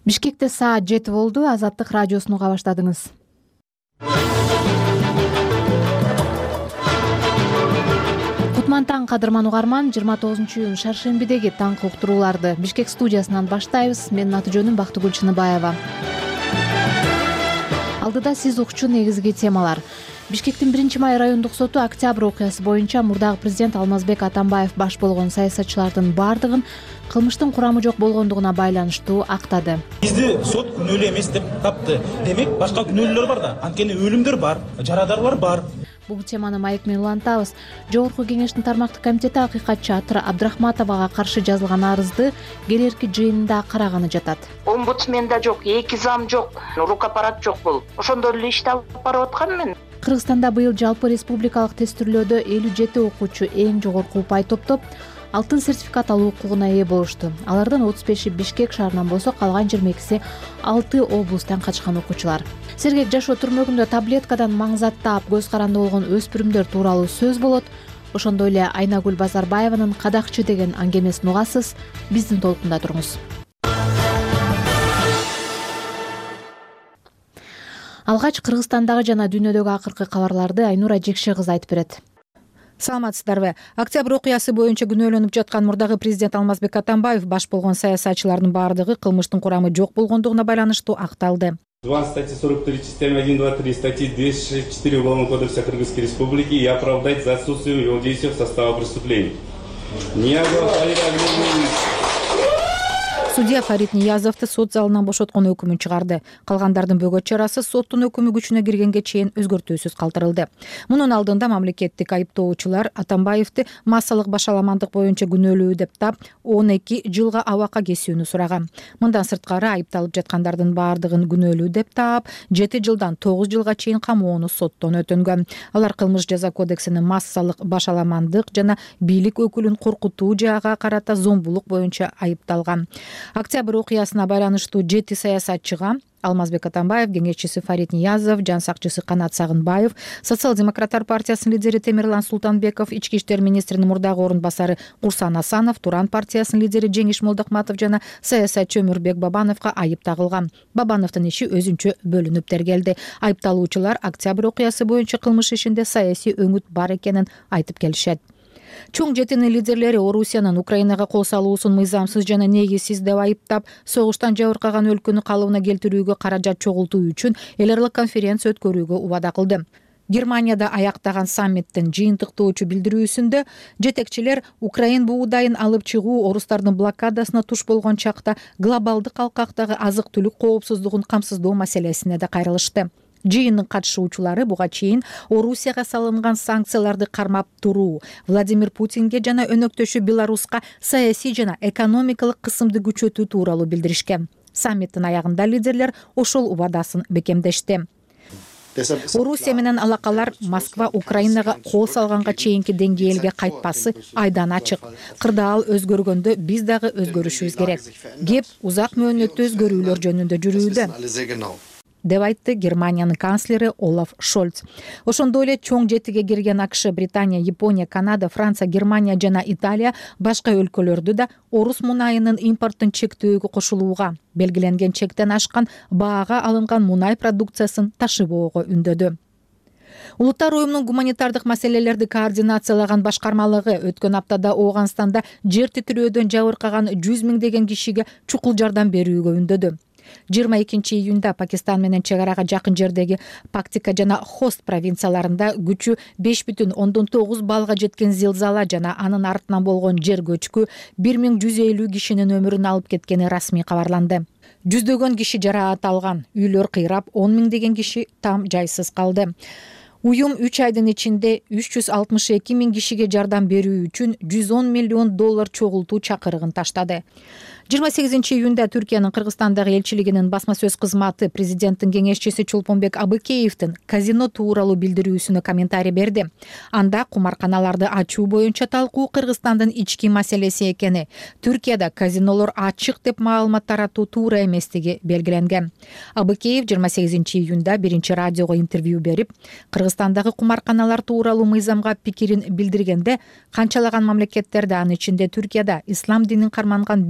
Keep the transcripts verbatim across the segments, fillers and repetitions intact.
Бишкекте саат жети болду. Азаттык радиосун уга баштадыңыз. Кутман таң кадырман угарман, жыйырма тогузунчу июнь шаршембидеги таңкы уктурууларды Бишкек студиясынан баштайбыз. Менин аты жөнүм Бактыгүл Чыныбаева. Алдыда сиз укчу негизги темалар. Бишкектин биринчи май райондук соту октябрь окуясы боюнча мурдагы президент Алмазбек Атамбаев баш болгон саясатчылардын бардыгын кылмыштын курамы жок болгондугуна байланыштуу актады. Бизди сот күнөөлүү эмес деп тапты. Демек башка күнөөлүүлөр бар да. Анткени өлүмдөр бар, жарадарлар бар. Бул теманы маек менен улантабыз. Жогорку кеңештин тармактык комитети акыйкатчы Атыр Абдрахматовага каршы жазылган арызды келерки жыйынында караганы жатат. Омбудсмен да жок, эки зам жок, рукапарат жок болуп. Ошондор эле ишти алып барып аткам мен. Кыргызстанда быйыл жалпы республикалык тестирлөөдө элүү жети окуучу эң жогорку упай топтоп, алтын сертификат алуу укугуна ээ болушту. Алардын отуз беши Бишкек шаарынан болсо, калган жыйырма экиси алты облустан качкан окуучулар. Сергек жашоо түрмөгүндө таблеткадан маңзаттап көз каранды болгон өспүрүмдөр тууралуу сөз болот. Ошондой эле Айнагүл Базарбаеванын Кадакчы деген аңгемесин угасыз. Биздин толкунда туруңуз. Алгач Кыргызстандагы жана дүйнөдөгү акыркы кабарларды Айнура Жекше кызы айтып берет. Саламатсыздарбы. Октябрь окуясы боюнча күнөөлөнүп жаткан мурдагы президент Алмазбек Атамбаев баш болгон саясатчылардын бардыгы кылмыштын курамы жок болгондугуна байланыштуу акталды. Два статьи сорок три, частями один, два, три, статьи двести шестьдесят четыре Уголовного кодекса Кыргызской Республики и оправдать за отсутствием его действия в состава преступлений. Судья Фарид Ниязовду сот залынан бошоткон өкүмүн чыгарды. Калгандардын бөгөт чарасы соттун өкүмү күчүнө киргенге чейин өзгөртүүсүз калтырылды. Мунун алдында мамлекеттик айыптоочулар Атамбаевди массалык башаламандык боюнча күнөөлүү деп тап, он эки жылга абакка кесүүнү сураган. Мындан сырткары айыпталып жаткандардын бардыгын күнөөлүү деп тап, жети жылдан тогуз жылга чейин камоону соттон өтөнгөн. Алар кылмыш жаза кодексинин массалык башаламандык жана бийлик өкүлүн коркутуу жаага карата зомбулук боюнча айыпталган. Октябрь окуясына байланыштуу жети саясатчыга Алмазбек Атамбаев, кеңешчиси Фарид Ниязов, жан сакчысы Канат Сагынбаев, Социал-демократтар партиясынын лидери Темирлан Султанбеков, ички иштер министринин мурдагы орун басары Курсан Асанов, Туран партиясынын лидери Жеңиш Молдокматов жана саясатчы Өмүрбек Бабановго айып тагылган. Бабановдун иши өзүнчө бөлүнүп тергелди. Айыпталуучулар Октябрь окуясы боюнча кылмыш ишинде саясий өңүт бар экенин айтып келишет. Чоң жетинин лидерлери Орусиянын Украинага кол салуусун мыйзамсыз жана негизсиз деп айыптап, согуштан жабыркаган өлкөнү калыбына келтирүүгө каражат чогултуу үчүн эл аралык конференция өткөрүүгө убада кылды. Германияда аяктаган саммиттин жыйынтыктоочу билдирүүсүндө жетекчилер Украин буудайын алып чыгуу орустардын блокадасына туш болгон чакта глобалдык алкактагы азык-түлүк коопсуздугун камсыздоо маселесине да кайрылышты. Жыйындын катышуучулары буга чейин Орусияга салынган санкцияларды кармап туруу, Владимир Путинге жана өнөктөшү Беларуска саясий жана экономикалык кысымды күчөтүү тууралуу билдиришкен. Саммиттин аягында лидерлер ошол убадасын бекемдешти. Орусия менен алакалар Москва Украинага кол салганга чейинки деңгээлге кайтпасы айдан ачык. Кырдаал өзгөргөндө биз дагы өзгөрүшүбүз керек. Кеп узак мөөнөттүү өзгөрүүлөр жөнүндө жүрүүдө, деп айтты Германиянын канцлери Олаф Шольц. Ошондой эле чоң жетиге кирген АКШ, Британия, Япония, Канада, Франция, Германия жана Италия башка өлкөлөрдү да орус мунайынын импортун чектөөгө кошулууга, белгиленген чектен ашкан баага алынган мунай продукциясын ташыбоого үндөдү. Улуттар уюмунун гуманитардык маселелерди координациялаган башкармалыгы өткөн аптада Ооганстанда жер титирөөдөн жабыркаган жүз миңдеген кишиге чукул жардам берүүгө үндөдү. жыйырма экинчи июнда Пакистан менен чек арага жакын жердеги Пактика жана Хост провинцияларында күчү беш бүтүн ондон тогуз балга жеткен зилзала жана анын артынан болгон жер көчкү бир миң жүз элүү кишинин өмүрүн алып кеткени расмий кабарланды. Жүздөгөн киши жараат алган, үйлөр кыйрап, он миңдеген киши там жайсыз калды. Уюм үч айдын ичинде үч жүз алтымыш эки миң кишиге жардам берүү үчүн жүз он миллион доллар чогултуу чакырыгын таштады. жыйырма сегизинчи июнда Түркиянын Кыргызстандагы элчилигинин басма сөз кызматы президенттин кеңешчиси Чолпонбек Абыкеевдин казино тууралуу билдирүүсүнө комментарий берди. Анда кумарканаларды ачуу боюнча талкуу Кыргызстандын ички маселеси экени, Түркияда казинолор ачык деп маалымат таратуу туура эместиги белгиленген. Абыкеев жыйырма сегизинчи июнда биринчи радиого интервью берип, Кыргызстандагы кумарканалар тууралуу мыйзамга пикирин билдиргенде, канчалаган мамлекеттерде, анын ичинде Түркияда ислам динин карманган бир топ өлкө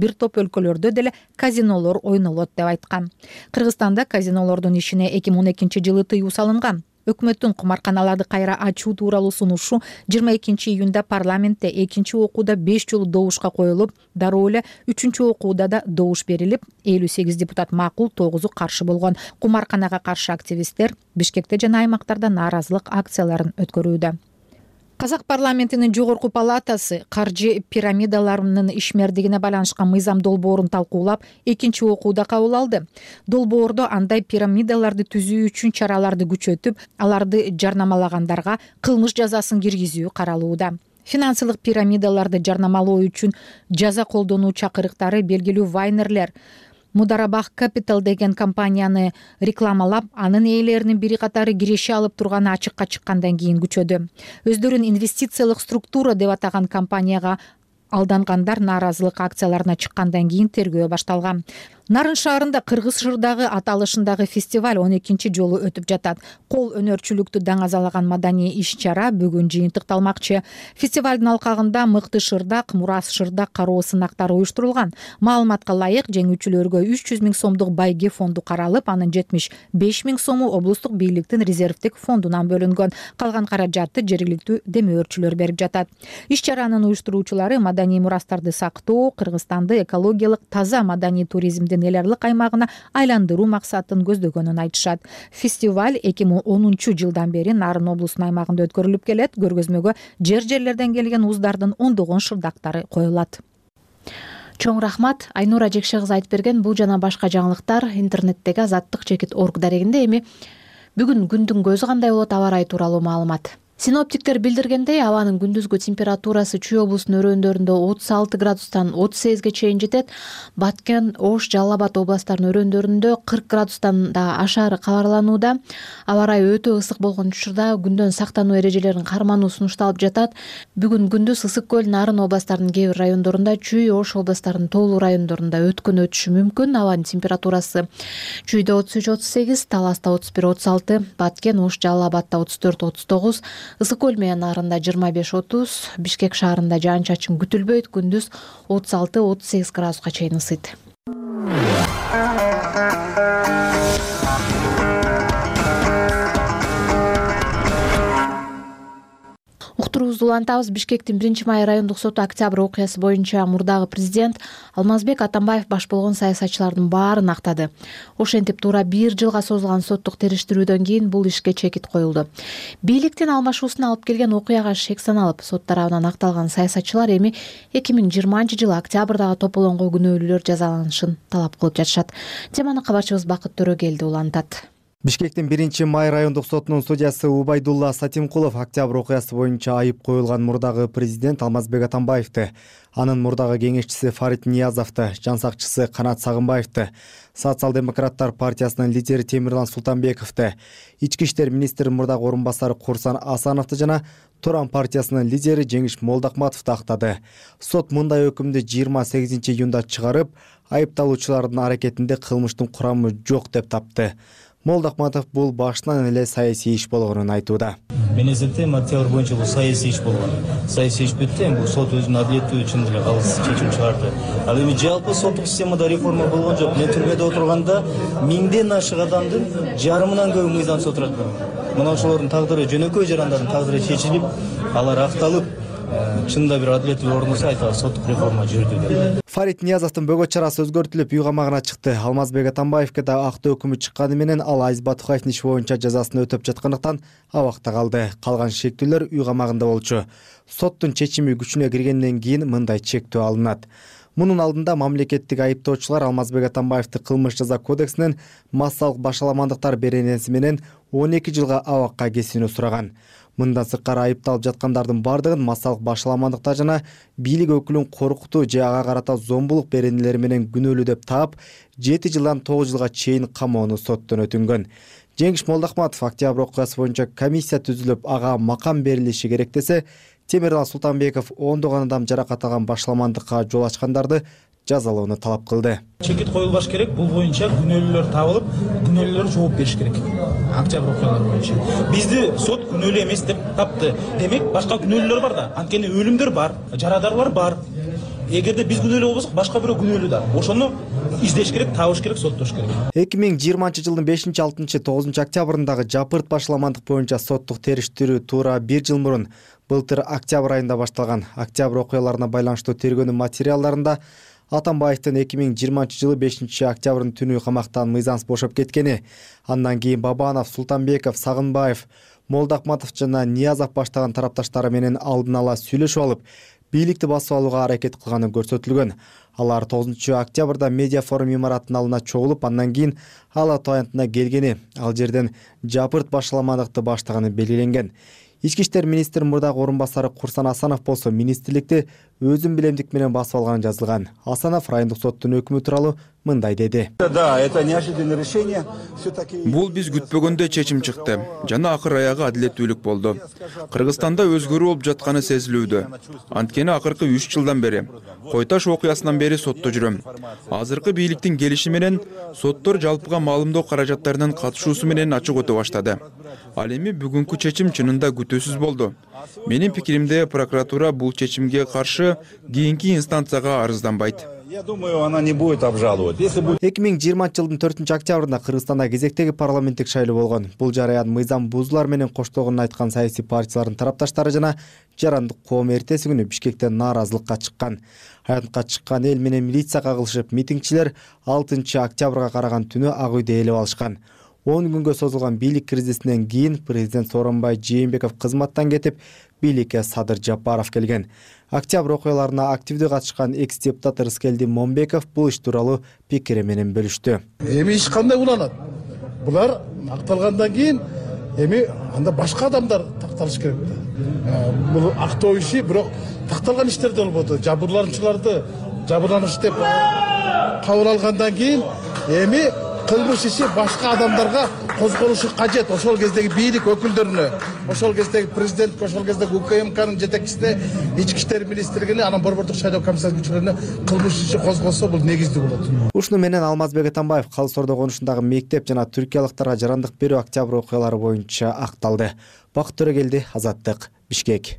өлкөлөрдө деле казинолор ойнолот деп айткан. Кыргызстанда казинолордун ишине эки миң он экинчи жылы тыюу салынган. Өкмөттүн кумарканаларды кайра ачуу тууралуу сунушу жыйырма экинчи июнда парламентте экинчи окууда беш жолу добушка коюлуп, дароо эле үчүнчү окууда да добуш берилип, элүү сегиз депутат макул, тогузу каршы болгон. Кумарканага каршы активисттер Бишкекте жана аймактарда нааразылык акцияларын өткөрүүдө. Казак парламентинин жогорку палатасы каржы пирамидаларынын ишмердигине байланышкан мыйзам долбоорун талкуулап, экинчи окууда кабыл алды. Долбоордо андай пирамидаларды түзүү үчүн чараларды күчөтүп, аларды жарнамалагандарга кылмыш жазасын киргизүү каралууда. Финансылык пирамидаларды жарнамалоо үчүн жаза колдонуу чакырыктары белгилүү вайнерлер Мударабах Capital деген компанияны рекламалап, анын ээлеринин бири катары киреше алып турганы ачыкка чыккандан кийин күчөдү. Өздөрүн инвестициялык структура деп атаган компанияга алдангандар нааразылык акцияларына чыккандан кийин тергөө башталган. Нарын шаарында Кыргыз шырдагы аталышындагы фестиваль он экинчи жолу өтүп жатат. Кол өнөрчүлүктү даңазалаган маданий иш-чара бүгүн жыйынтыкталмакчы. Фестивалдын алкагында мыкты шырдак, мурас шырдак кароо сынактары уюштурулган. Маалыматка ылайык, жеңүүчүлөргө үч жүз миң сомдук байге фонду каралып, анын жетимиш беш миң сому облустук бийликтин резервдик фондунан бөлүнгөн. Калган каражатты жергиликтүү демөөрчүлөр берип жатат. Иш-чаранын уюштуруучулары маданий мурастарды сактоо, Кыргызстанды экологиялык таза маданий туризмдин элерлик аймагына айландыруу максатын көздөгөнүн айтышат. Фестиваль эки миң онунчу жылдан бери Нарын облусунун аймагында өткөрүлүп келет. Көргөзмөгө жер-жерлерден келген уздардын ондогон шырдактары коюлат. Чоң рахмат. Айнура Жекше кызы айтып берген бул жана башка жаңылыктар интернеттеги азаттык чекит точка орг дарегинде. Эми бүгүн күндүн көзү кандай болот, аба ырайы тууралуу маалымат. Синоптиктер билдиргендей, абанын күндүзгү температурасы Чүй облусунун өрөөндөрүндө отуз алты градустан отуз сегизге чейин жетет. Баткен, Ош, Жалал Абад областарынын өрөөндөрүндө кырк градустан да ашаары кабарланууда. Аба ырайы өтө ысык болгон учурда күндөн сактануу эрежелерин кармануу сунушталып жатат. Бүгүн күндүз Ысык көл, Нарын областарынын кээ бир райондорунда, Чүй, Ош областарынын тоолуу райондорунда өткөн өтүшү мүмкүн. Абанын температурасы Чүйдө отуз үч отуз сегиз, Таласта отуз бир отуз алты, Баткен, Ош, Жалал Абадта отуз төрт отуз тогуз, Ысык көл менен Нарында жыйырма беш отуз, Бишкек шаарында жаан чачын күтүлбөйт, күндүз отуз алты отуз сегиз градуска чейин ысыйт. Уктуруубузду улантабыз. Бишкектин биринчи май райондук соту октябрь окуясы боюнча мурдагы президент Алмазбек Атамбаев баш болгон саясатчылардын баарын актады. Ошентип туура бир жылга созулган соттук териштирүүдөн кийин бул ишке чекит коюлду. Бийликтин алмашуусуна алып келген окуяга шек саналып, сот тарабынан акталган саясатчылар эми эки миң жыйырманчы жылы октябрдагы тополоңго күнөөлүүлөр жазаланышын талап кылып жатышат. Теманы кабарчыбыз Бакыт Төрөгелди улантат. Бишкектин биринчи май райондук сотунун судьясы Убайдулла Сатимкулов октябрь окуясы боюнча айып коюлган мурдагы президент Алмазбек Атамбаевди, анын мурдагы кеңешчиси Фарид Ниязовду, жансакчысы Канат Сагынбаевди, Социал-демократтар партиясынын лидери Темирлан Султанбековду, ички иштер министринин мурдагы орун басары Курсан Асановду жана Туран партиясынын лидери Жеңиш Молдокматовду актады. Сот мындай өкүмдү жыйырма сегизинчи июнда чыгарып, айыпталуучулардын аракетинде кылмыштын курамы жок деп тапты. Молдокматов бул башынан эле саясий иш болгонун айтууда. Мен эсептейм, октябрь боюнча бул саясий иш болгон. Саясий иш бүтти, бул сот өзүнүн адилеттүү үчүн деле калыс чечим чыгарды. Ал эми жалпы соттук системада реформа болгон жок. Мен түрмөдө отурганда миңден ашык адамдын жарымынан көбү мыйзамсыз отурат. Мына ошолордун тагдыры, жөнөкөй жарандардын тагдыры чечилип, алар акталып, чында бир адилеттүү орносо айтабыз, соттук реформа жүрдү деп. Фарид Ниязовдун бөгөт чарасы өзгөртүлүп, үй камагына чыкты. Алмазбек Атамбаевге да актоо өкүмү чыкканы менен ал Азиз Батукаевдин иши боюнча жазасын өтөп жаткандыктан абакта калды. Калган шектүүлөр үй камагында болчу. Соттун чечими күчүнө киргенден кийин мындай чектөө алынат. Мунун алдында мамлекеттик айыптоочулар Алмазбек Атамбаевди кылмыш жаза кодексинен массалык башаламандыктар беренеси менен он эки жылга абакка кесүүнү сураган. Мындан сырткары айыпталып жаткандардын бардыгын массалык башаламандыктар жана бийлик өкүлүн коркутуу же ага карата зомбулук беренелери менен күнөөлүү деп таап, жети жылдан тогуз жылга чейин камоону соттон өтүнгөн. Жеңиш Молдокматов октябрь окуясы боюнча комиссия түзүлүп, ага макам берилиши керек десе, Темирлан Султанбеков ондогон адам жаракат алган башаламандыкка жол ачкандарды жазалоону талап кылды. Чекит коюлбаш керек, бул боюнча күнөөлүүлөр табылып, күнөөлүүлөр жооп бериш керек. Октябрь окуялары боюнча. Бизди сот күнөөлүү эмес деп тапты. Демек, башка күнөөлүүлөр бар да. Анткени өлүмдөр бар, жарадарлар бар. эгерде биз күнөөлүү болбосок башка бирөө күнөөлүү да. Ошону издеш керек, табыш керек, соттош керек. эки миң жыйырманчы жылдын бешинчи, алтынчы, тогузунчу октябрындагы жапырт башаламандык боюнча соттук териштирүү туура бир жыл мурун былтыр октябрь айында башталган. Октябрь окуяларына байланыштуу тергөөнүн материалдарында Атамбаевдин эки миң жыйырманчы жылы бешинчи октябрдын түнү камактан мыйзамсыз бошоп кеткени, андан кийин Бабанов, Султанбеков, Сагынбаев, Молдоахматов жана Ниязов баштаган тарапташтары менен алдын ала сүйлөшүп алып, бийликти басып алууга аракет кылганы көрсөтүлгөн. Алар тогузунчу октябрда медиа форум имаратынын алдына чогулуп, андан кийин Ала Тоо аянтына келгени, ал жерден жапырт башаламандыкты баштаганы белгиленген. Ички иштер министринин мурдагы орун басары Курсан Асанов болсо министрликти өзүн билемдик менен басып алганы жазылган. Асанов райондук соттун өкүмү тууралуу мындай деди. Да, это неожиданное решение. Бул биз күтпөгөндө чечим чыкты. Жана акыр аягы адилеттүүлүк болду. Кыргызстанда өзгөрүү болуп жатканы сезилүүдө. Анткени акыркы үч жылдан бери, Кой Таш окуясынан бери сотто жүрөм. Азыркы бийликтин келиши менен соттор жалпыга маалымдоо каражаттарынын катышуусу менен ачык өтө баштады. Ал эми бүгүнкү чечим чынында күтүүсүз болду. Менин пикиримде прокуратура бул чечимге каршы кийинки инстанцияга арызданбайт. Я думаю, она не будет обжаловать. Если будет... эки миң жыйырманчы жылдын төртүнчү октябрында Кыргызстанда кезектеги парламенттик шайлоо болгон. Бул жараян мыйзам бузуулар менен коштогонун айткан саясий партиялардын тарапташтары жана жарандык коом эртеси күнү Бишкекте нааразылыкка чыккан. Аянтка чыккан эл менен милиция кагылышып, митингчилер алтынчы октябрга караган түнү Ак үйдө ээлеп алышкан. он күнгө созулган бийлик кризисинен кийин президент Сооронбай Жээнбеков кызматтан кетип, бийликке Садыр Жапаров келген. Октябрь окуяларына активдүү катышкан экс-депутат Рыскелди Момбеков бул иш тууралуу пикири менен бөлүштү. Эми иш кандай уланат? Булар акталгандан кийин эми анда башка адамдар такталыш керек да. Бул актоо иши бирок такталган иштерде болбоду. Жабырлануучуларды жабырланыш деп кабыл алгандан кийин эми кылмыш иши башка адамдарга козголушу кажет. Ошол кездеги бийлик өкүлдөрүнө, ошол кездеги президент, ошол кездеги УКМКнын жетекчисине, ички иштер министрлигине, анан борбордук шайлоо комиссиясынын күчүлөрүнө кылмыш иши козголсо бул негиздүү болот. Ушуну менен Алмазбек Атамбаев Калыс Ордо конушундагы мектеп жана түркиялыктарга жарандык берүү октябрь окуялары боюнча акталды. Бакыт Төрөгелди, Азаттык, Бишкек.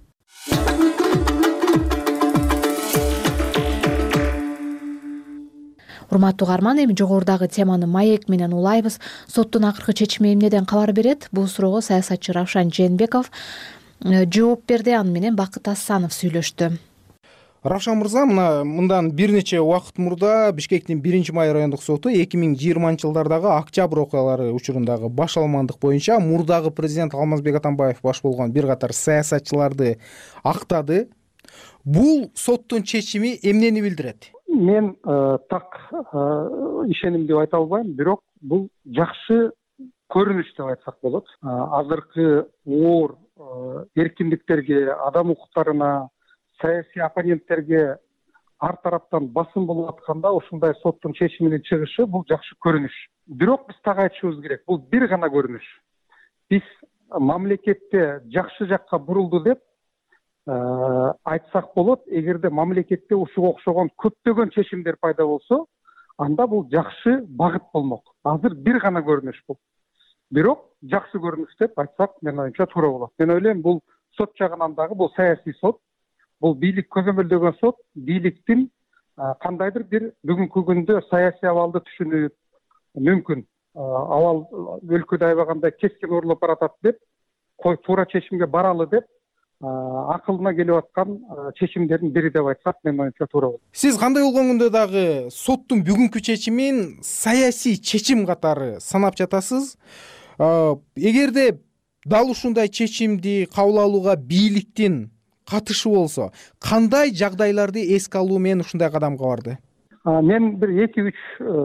Урматтуу угарман, эми жогорудагы теманы маек менен улайбыз. Соттун акыркы чечими эмнеден кабар берет? Бул суроого саясатчы Равшан Жээнбеков жооп берди. Аны менен Бакыт Асанов сүйлөштү. Равшан мырза, мына мындан бир нече убакыт мурда Бишкектин биринчи май райондук соту эки миң жыйырманчы жылдардагы октябрь окуялары учурундагы башаламандык боюнча мурдагы президент Алмазбек Атамбаев баш болгон бир катар саясатчыларды актады. Бул соттун чечими эмнени билдирет? Мен э, так э, ишеним деп айта албайм, бирок бул жакшы көрүнүш деп айтсак болот. Э, азыркы оор э, эркиндиктерге, адам укуктарына, саясий оппоненттерге ар тараптан басым болуп атканда ушундай соттун чечиминин чыгышы бул жакшы көрүнүш. Бирок биз так айтышыбыз керек, бул бир гана көрүнүш. Биз мамлекетте жакшы жакка бурулду деп айтсак болот. Эгерде мамлекетте ушуга окшогон көптөгөн чечимдер пайда болсо, анда бул жакшы багыт болмок. Азыр бир гана көрүнүш бул. Бирок жакшы көрүнүш деп айтсак, мен оюмча туура болот. Мен ойлойм, бул сот жагынан дагы бул саясий сот, бул бийлик көзөмөлдөгөн сот, бийликтин кандайдыр бир бүгүнкү күндө саясий абалды түшүнүп, мүмкүн абал өлкөдө аябагандай кескин орулуп баратат деп, кой туура чечимге баралы деп акылына келип аткан чечимдердин бири деп айтсак, мен оюмча туура болот. Сиз кандай болгондо дагы соттун бүгүнкү чечимин саясий чечим катары санап жатасыз? Эгерде дал ушундай чечимди кабыл алууга бийликтин катышы болсо, кандай жагдайларды эске алуу менен ушундай кадамга барды? Мен бир эки үч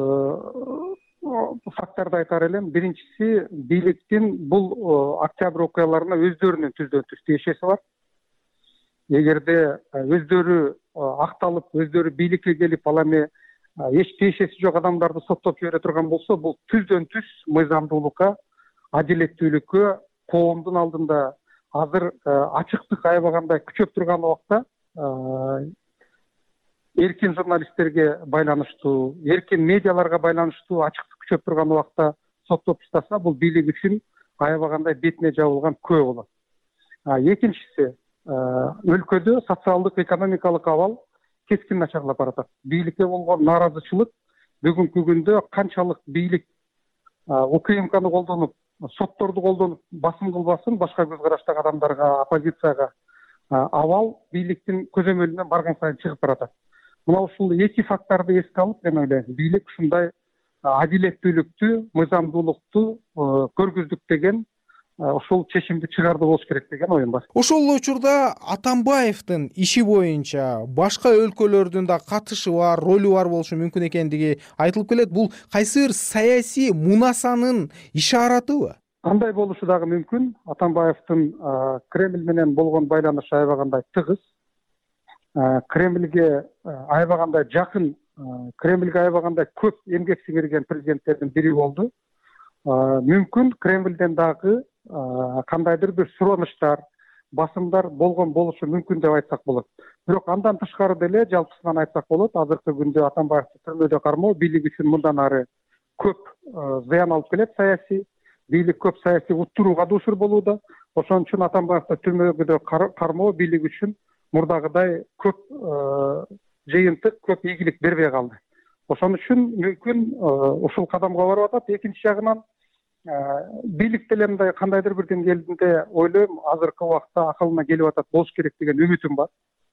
факторду айтар элем. Биринчиси, бийликтин бул октябрь окуяларына өздөрүнүн түздөн түз тиешеси бар. Эгерде өздөрү акталып, өздөрү бийликке келип, ал эми эч тиешеси жок адамдарды соттоп жибере турган болсо, бул түздөн түз мыйзамдуулукка, адилеттүүлүккө, коомдун алдында азыр ачыктык аябагандай күчөп турган убакта эркин журналисттерге байланыштуу, эркин медиаларга байланыштуу ачыктык күчөп турган убакта соттоп таштаса, бул бийлик үчүн аябагандай бетине жабылган күбө болот. Экинчиси, өлкөдө социалдык экономикалык абал кескин начарлап баратат. Бийликке болгон нааразычылык бүгүнкү күндө канчалык бийлик УКМКны колдонуп, сотторду колдонуп басым кылбасын башка көз караштагы адамдарга, оппозицияга абал бийликтин көзөмөлүнөн барган сайын чыгып баратат. Мына ушул эки факторду эске алып, мен ойлойм, бийлик ушундай адилеттүүлүктү, мыйзамдуулукту көргүздүк деген ошол чечимди чыгарды болуш керек деген оюм бар. Ошол учурда Атамбаевдин иши боюнча башка өлкөлөрдүн да катышы бар, ролу бар болушу мүмкүн экендиги айтылып келет. Бул кайсы бир саясий мунасанын ишаратыбы? Андай болушу дагы мүмкүн. Атамбаевдин Кремль менен болгон байланышы аябагандай тыгыз. Кремльге аябагандай жакын, Кремльге аябагандай көп эмгек сиңирген президенттердин бири болду. Мүмкүн Кремльден дагы кандайдыр бир суранычтар, басымдар болгон болушу мүмкүн деп айтсак болот. Бирок андан тышкары деле жалпысынан айтсак болот, азыркы күндө Атамбаевди түрмөдө кармоо бийлик үчүн мындан ары көп зыян алып келет саясий. Бийлик көп саясий уттурууга дуушур болууда. Ошон үчүн Атамбаевди түрмөдө кармоо бийлик үчүн мурдагыдай көп жыйынтык, көп ийгилик бербей калды. Ошон үчүн мүмкүн ушул кадамга барып атат. Экинчи жагынан бийлик деле мындай кандайдыр бир деңгээлде ойлойм, азыркы убакта акылына келип атат, болуш керек деген үмүтүм бар.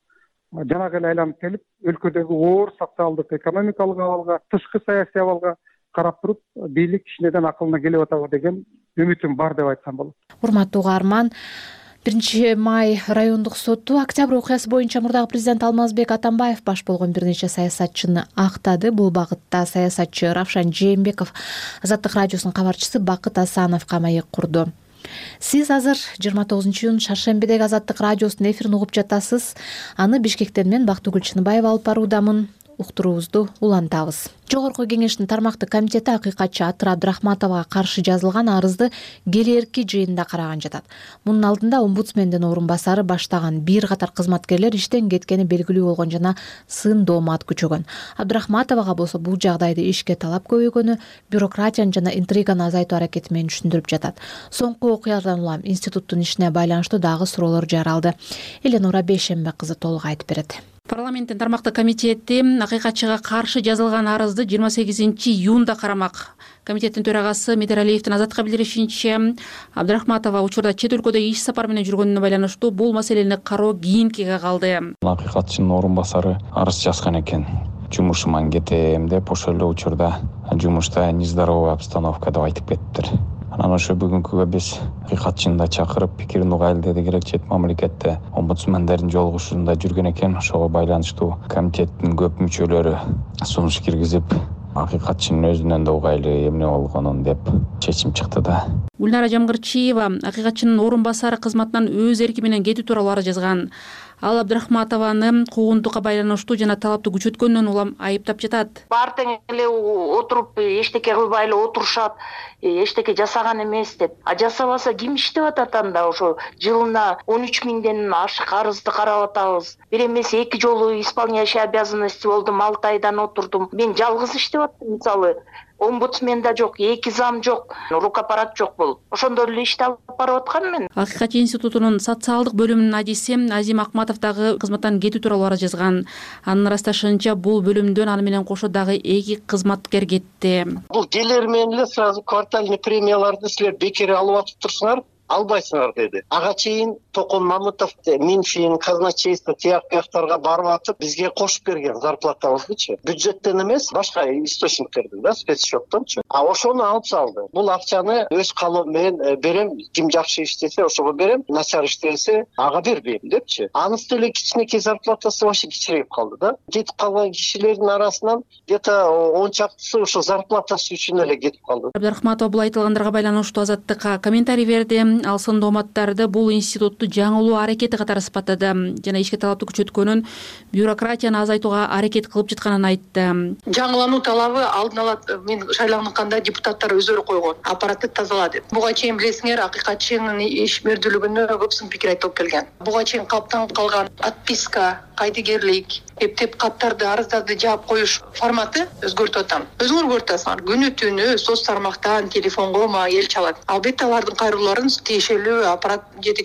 Жанагы эле айланып келип, өлкөдөгү оор социалдык, экономикалык абалга, тышкы саясий абалга карап туруп, бийлик кичинеден акылына келип атабы деген үмүтүм бар деп айтсам болот. Урматтуу угарман, биринчи май райондук соту октябрь окуясы боюнча мурдагы президент Алмазбек Атамбаев баш болгон бир нече саясатчыны актады. Бул багытта саясатчы Равшан Жээнбеков Азаттык радиосунун кабарчысы Бакыт Асановго маек курду. Сиз азыр жыйырма тогузунчу июнь Шаршембидеги Азаттык радиосунун эфирин угуп жатасыз. Аны Бишкектен мен Бактыгүл Чыныбаева алып баруудамын. Уктуруубузду улантабыз. Жогорку кеңештин тармактык комитети акыйкатчы Атыр Абдрахматовага каршы жазылган арызды келээрки жыйында караган жатат. Мунун алдында омбудсмендин орун басары баштаган бир катар кызматкерлер иштен кеткени белгилүү болгон жана сын доомат күчөгөн. Абдрахматовага болсо бул жагдайды ишке талап көбөйгөнү бюрократияны жана интриганы азайтуу аракети менен түшүндүрүп жатат. Соңку окуялардан улам институттун ишине байланыштуу дагы суроолор жаралды. Эленора Бейшембек кызы толук айтып берет. Парламенттин тармактык комитети акыйкатчыга каршы жазылган арызды жыйырма сегизинчи июнда карамак. Комитеттин төрагасы Медералиевдин Азатка билдиришинче, Абдрахматова учурда чет өлкөдө иш сапары менен жүргөнүнө байланыштуу бул маселени кароо кийинкиге калды. Акыйкатчынын орун басары арыз жазган экен. Жумушуман кетем деп, ошол эле учурда жумушта нездоровая обстановка деп айтып кеттиптир. Анан ошо бүгүнкүгө биз акыйкатчыны да чакырып, пикирин угайлы керек чет мамлекетте омбудсмендердин жолугушуусунда жүргөн экен. Ошого байланыштуу комитеттин көп мүчөлөрү сунуш киргизип, акыйкатчынын өзүнөн да угайлы эмне болгонун деп чечим чыкты да. Гүлнара Жамгырчиева акыйкатчынын орун басары кызматынан өз эрки менен кетүү тууралуу арыз жазган. Ал Абдрахматованы куугунтукка байланыштуу жана талапты күчөткөндөн улам айыптап жатат. Бар тең эле отуруп эчтеке кылбай эле отурушат, эчтеке жасаган эмес деп. А жасабаса ким иштеп атат анда? Ошо жылына он үч миңден ашык арызды карап атабыз. Бир эмес эки жолу исполняющий обязанности болдум, алты айдан отурдум. Мен жалгыз иштеп аттым, мисалы. Омбудсмен да жок, эки зам жок, рукапарат жок болуп. Ошондо эле ишти алып барып аткам мен. Акыйкатчы институтунун социалдык бөлүмүнүн адиси Азим Акматов дагы кызматтан кетүү тууралуу арыз жазган. Анын ырасташынча бул бөлүмдөн аны менен кошо дагы эки кызматкер кетти. Бул келер менен эле сразу квартальный премияларды силер бекер алып атып турсуңар, албайсыңар деди. Ага чейин Токон Мамытов, Минфин, казначейство тияк-бияктарга барып атып, бизге кошуп берген зарплатабыздычы. Бюджеттен эмес, башка источниктерден да, спецсчеттончу. А ошону алып салды. Бул акчаны өз калоом менен берем, ким жакшы иштесе ошого берем, начар иштесе ага бербейм депчи. Анысы деле кичинекей зарплатасы вообще кичирейип калды да. Кетип калган кишилердин арасынан где-то он чактысы ошо зарплатасы үчүн эле кетип калды. Абдрахматова бул айтылгандарга байланыштуу Азаттыкка комментарий берди. Ал сын дооматтарды бул институтту жаңылуу аракети катары сыпаттады жана ишке талапты күчөткөнүн, бюрократияны азайтууга аракет кылып жатканын айтты. Жаңылануу талабы алдын ала мен шайланганда депутаттар өздөрү койгон, аппаратты тазала деп. Буга чейин билесиңер, акыйкатчынын ишмердүүлүгүнө көп сын пикир айтылып келген. Буга чейин калыптанып калган отписка, кайдыгерлик, эптеп каттарды, арыздарды жаап коюш форматы өзгөртүп атам. Өзүңөр көрүп атасыңар, күнү түнү соц тармактан телефонго ма эл чалат. Албетте алардын кайрылууларын тиешелүү аппарат жетекчилерине берилет.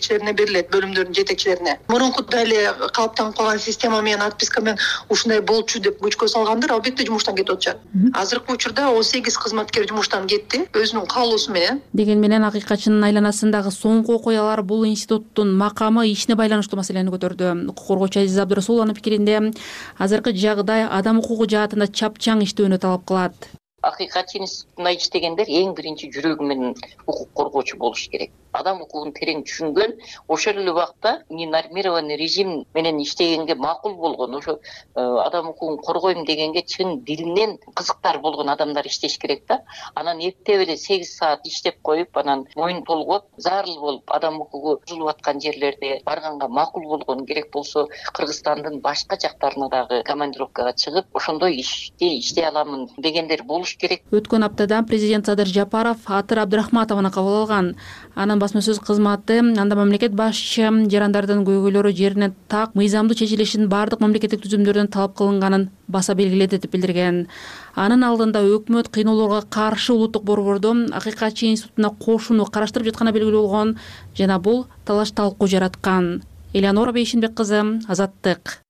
берилет бөлүмдөрдүн жетекчилерине. Мурункудай эле калыптанып калган система менен отписка менен ушундай болчу деп көчкө салгандыр албетте жумуштан кетип атышат. Азыркы учурда он сегиз кызматкер жумуштан кетти өзүнүн каалоосу менен. Деген менен акыйкатчынын айланасындагы соңку окуялар бул институттун макамы, ишине байланыштуу маселени көтөрдү. Укук коргоочу Азиза Абдырасулованын пикиринде, азыркы жагдай адам укугу жаатында чапчаң иштөөнү талап кылат. Акыйкатчы институтуна иштегендер эң биринчи жүрөгү менен укук коргоочу болуш керек. Адам укугун терең түшүнгөн, ошол эле убакта ненормированный режим менен иштегенге макул болгон, ошо адам укугун коргойм дегенге чын дилинен кызыктар болгон адамдар иштеш керек да. Анан эптеп эле сегиз саат иштеп коюп, анан моюн толгоп, зарыл болуп, адам укугу бузулуп аткан жерлерде барганга макул болгон, керек болсо Кыргызстандын башка жактарына дагы командировкага чыгып, ошондой ишти иштей аламын дегендер болуш керек. Өткөн аптада президент Садыр Жапаров Атыр Абдрахматованы кабыл алган. Анын басма сөз кызматы анда мамлекет башчы жарандардын көйгөйлөрү жерине так мыйзамдуу чечилишин бардык мамлекеттик түзүмдөрдөн талап кылынганын баса белгиледи деп билдирген. Анын алдында өкмөт кыйноолорго каршы улуттук борбордо акыйкатчы институтуна кошууну караштырып жатканы белгилүү болгон жана бул талаш талкуу жараткан. Элеонора Бейшинбек кызы, Азаттык.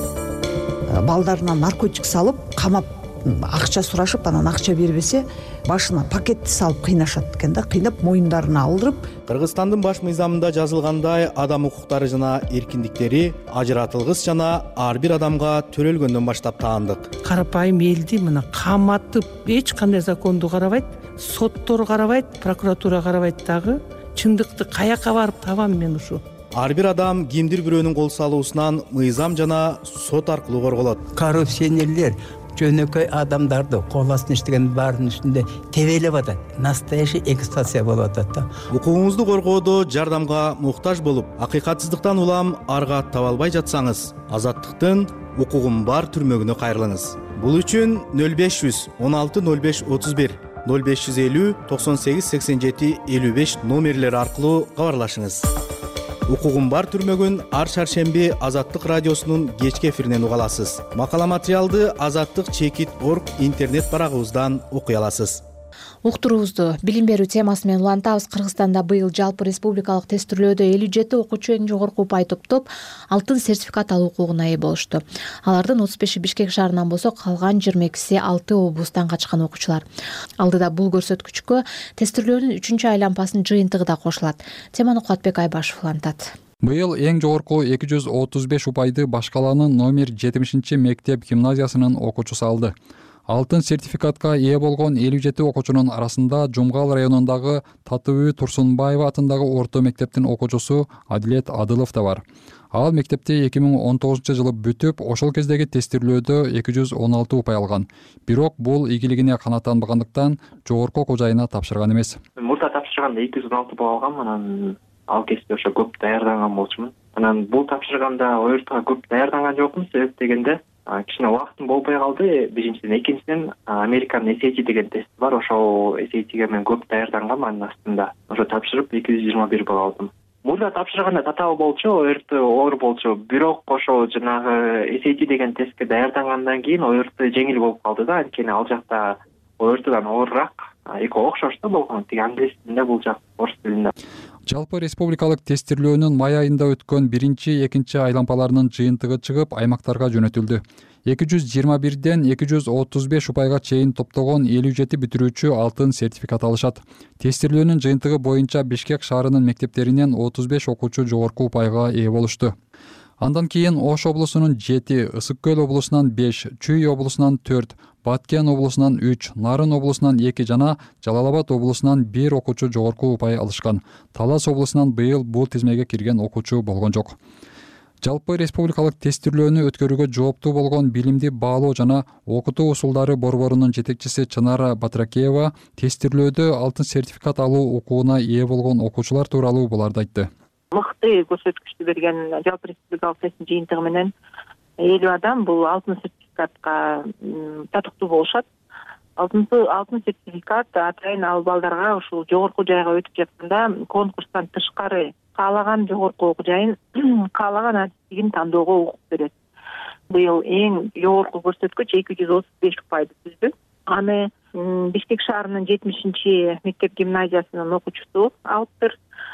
Балдарына наркотик салып, камап акча сурашып, анан акча бербесе, башына пакетти салып кыйнашат экен да, кыйнап моюндарына алдырып. Кыргызстандын баш мыйзамында жазылгандай, адам укуктары жана эркиндиктери ажыратылгыс жана ар бир адамга төрөлгөндөн баштап таандык. Карапайым элди мына каматып, эч кандай законду карабайт, соттор карабайт, прокуратура карабайт дагы. Чындыкты каяка барып табам мен ушу? Ар бир адам кимдир бирөөнүн кол салуусунан мыйзам жана сот аркылуу корголот. Коррупционерлер жөнөкөй адамдарды кол астына иштеген баарынын үстүндө тебелеп атат. Настоящий эксплуатация болуп атат да. Укугуңузду коргоодо жардамга муктаж болуп, акыйкатсыздыктан улам арга таба албай жатсаңыз, Азаттыктын укугум бар түрмөгүнө кайрылыңыз. Бул үчүн нөл беш жүз он алты нөл беш отуз бир, нөл беш жүз элүү токсон сегиз сексен жети элүү беш номерлери аркылуу кабарлашыңыз. Укугум бар түрмөгүн ар шаршемби Азаттык радиосунун кечки эфиринен уга аласыз. Макала материалды Азаттык чекит точка орг интернет барагыбыздан окуй аласыз. Уктуруубузду билим берүү темасы менен улантабыз. Кыргызстанда быйыл жалпы республикалык тестирлөөдө элүү жети окуучу эң жогорку упай топтоп алтын сертификат алуу укугуна ээ болушту. Алардын отуз беши Бишкек шаарынан болсо, калган жыйырма экиси алты облустан качкан окуучулар. Алдыда бул көрсөткүчкө тестирлөөнүн үчүнчү айлампасынын жыйынтыгы да кошулат. Теманы Кубатбек Айбашев улантат. Быйыл эң жогорку эки жүз отуз беш упайды Баш калаанын номер жетимишинчи мектеп гимназиясынын окуучусу алды. Алтын сертификатка ээ болгон элүү жети окуучунун арасында Жумгал районундагы Татыбүй Турсунбаева атындагы орто мектептин окуучусу Адилет Адылов да бар. Ал мектепти эки миң он тогузунчу жылы бүтүп, ошол кездеги тестирлөөдө эки жүз он алты упай алган. Бирок бул ийгилигине канааттанбагандыктан жогорку окуу жайына тапшырган эмес. Мурда тапшырганда эки жүз он алты бал алгам, анан ал кезде ошо көп даярданган болчумун. Анан бул тапшырганда оюртууга көп даярданган жокмун, себеп дегенде кичине убактым болбой калды. Биринчиден, экинчиден Американ эс эй ти деген тест бар. Ошол эс эй тиге мен көп даярдангам, анын астында ошо тапшырып эки жүз жыйырма бир бал алдым. Мурда тапшырганда татаал болчу, оюртуу оор болчу. Бирок ошо жанагы эс эй ти деген тестке даярдангандан кийин оюртуу жеңил болуп калды да. Анткени ал жакта оюртуудан оорураак, экөө окшош да болгон. Тиги англис тилинде, бул жак орус тилинде. Жалпы республикалык тестирлөөнүн май айында өткөн биринчи, экинчи айлампаларынын жыйынтыгы чыгып, аймактарга жөнөтүлдү. эки жүз жыйырма бирден эки жүз отуз беш упайга чейин топтогон элүү жети бүтүрүүчү алтын сертификат алышат. Тестирлөөнүн жыйынтыгы боюнча Бишкек шаарынын мектептеринен отуз беш окуучу жогорку упайга ээ болушту. Андан кийин Ош облусунун жети, Ысык Көл облусунан беш, Чүй облусунан төрт, Баткен облусунан үч, Нарын облусунан эки жана Жалал Абад облусунан бир окуучу жогорку упай алышкан. Талас облусунан быйыл бул тизмеге кирген окуучу болгон жок. Жалпы республикалык тестирлөөнү өткөрүүгө жооптуу болгон билимди баалоо жана окутуу усулдары борборунун жетекчиси Чынара Батракеева тестирлөөдө алтын сертификат алуу укугуна ээ болгон окуучулар тууралуу буларды айтты. Мыкты көрсөткүчтү берген жалпы республикалык тесттин жыйынтыгы менен элүү адам бул алтын сертификатка татыктуу болушат. Алтын сертификат атайын ал балдарга ушул жогорку жайга өтүп жатканда конкурстан тышкары каалаган жогорку окуу жайын каалаган адистигин тандоого укук берет. Быйыл эң жогорку көрсөткүч эки жүз отуз беш упайды түздү. Аны Бишкек шаарынын жетимишинчи мектеп гимназиясынын окуучусу алыптыр.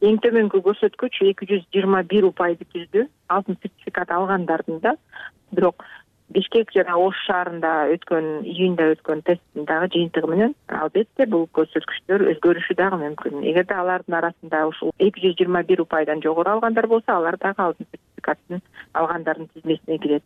эң төмөнкү көрсөткүч эки жүз жыйырма бир упайды түздү алтын сертификат алгандардын да. Бирок Бишкек жана Ош шаарында өткөн июнда өткөн тесттин дагы жыйынтыгы менен албетте бул көрсөткүчтөр өзгөрүшү дагы мүмкүн. Эгерде алардын арасында ушул эки жүз жыйырма бир упайдан жогору алгандар болсо, алар дагы алтын сертификаттын алгандардын тизмесине кирет.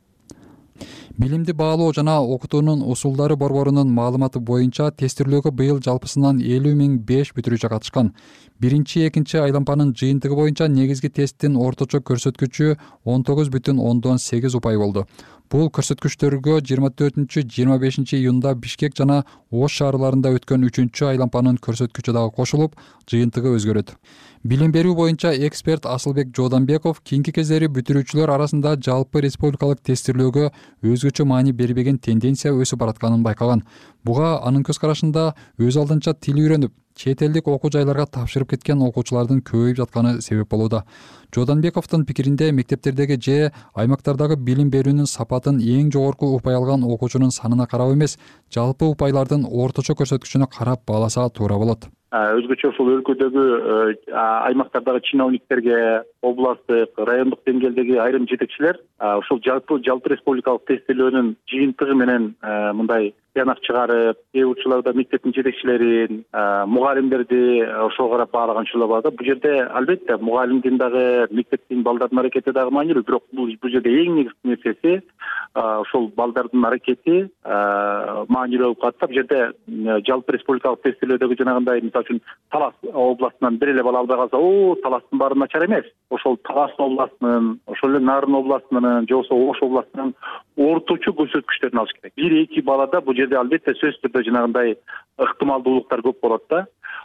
Билимди баалоо жана окутуунун усулдары борборунун маалыматы боюнча тестирлөөгө быйыл жалпысынан элүү миң беш бүтүрүүчү катышкан. Биринчи, экинчи айлампанын жыйынтыгы боюнча негизги тесттин орточо көрсөткүчү он тогуз бүтүн ондон сегиз упай болду. Бул көрсөткүчтөргө жыйырма төртүнчү жыйырма бешинчи июнда Бишкек жана Ош шаарларында өткөн үчүнчү айлампанын көрсөткүчү дагы кошулуп, жыйынтыгы өзгөрөт. Билим берүү боюнча эксперт Асылбек Жооданбеков кийинки кездери бүтүрүүчүлөр арасында жалпы республикалык тестирлөөгө өзгөчө маани бербеген тенденция өсүп баратканын байкаган. Буга анын көз карашында өз алдынча тил үйрөнүп, чет элдик окуу жайларга тапшырып кеткен окуучулардын көбөйүп жатканы себеп болууда. Жооданбековдун пикиринде мектептердеги же аймактардагы билим берүүнүн сапатын эң жогорку упай алган окуучунун санына карап эмес, жалпы упайлардын орточо көрсөткүчүнө карап бааласа туура болот. Өзгөчө ушул өлкөдөгү аймактардагы чиновниктерге, областтык, райондук деңгээлдеги айрым жетекчилер ушул жалпы жалпы республикалык тестирлөөнүн жыйынтыгы менен мындай тыянак чыгарып, кээ учурларда мектептин жетекчилерин, мугалимдерди ошого карап баалаган учурлар бар да. Бул жерде албетте мугалимдин дагы, мектептин, балдардын аракети дагы маанилүү, бирок бул бул жерде эң негизги нерсеси ошол балдардын аракети маанилүү болуп калат. Бул жерде жалпы республикалык тестирлөөдөгү жанагындай мисалы үчүн Талас областынан бир эле бала албай калса, о, Таластын баары начар эмес. Ошол Талас областынын, ошол эле Нарын областынын, же болбосо Ош областынын орточо көрсөткүчтөрүн алыш керек. Бир эки балада бул жерде албетте сөзсүз түрдө жанагындай ыктымалдуулуктар көп болот да.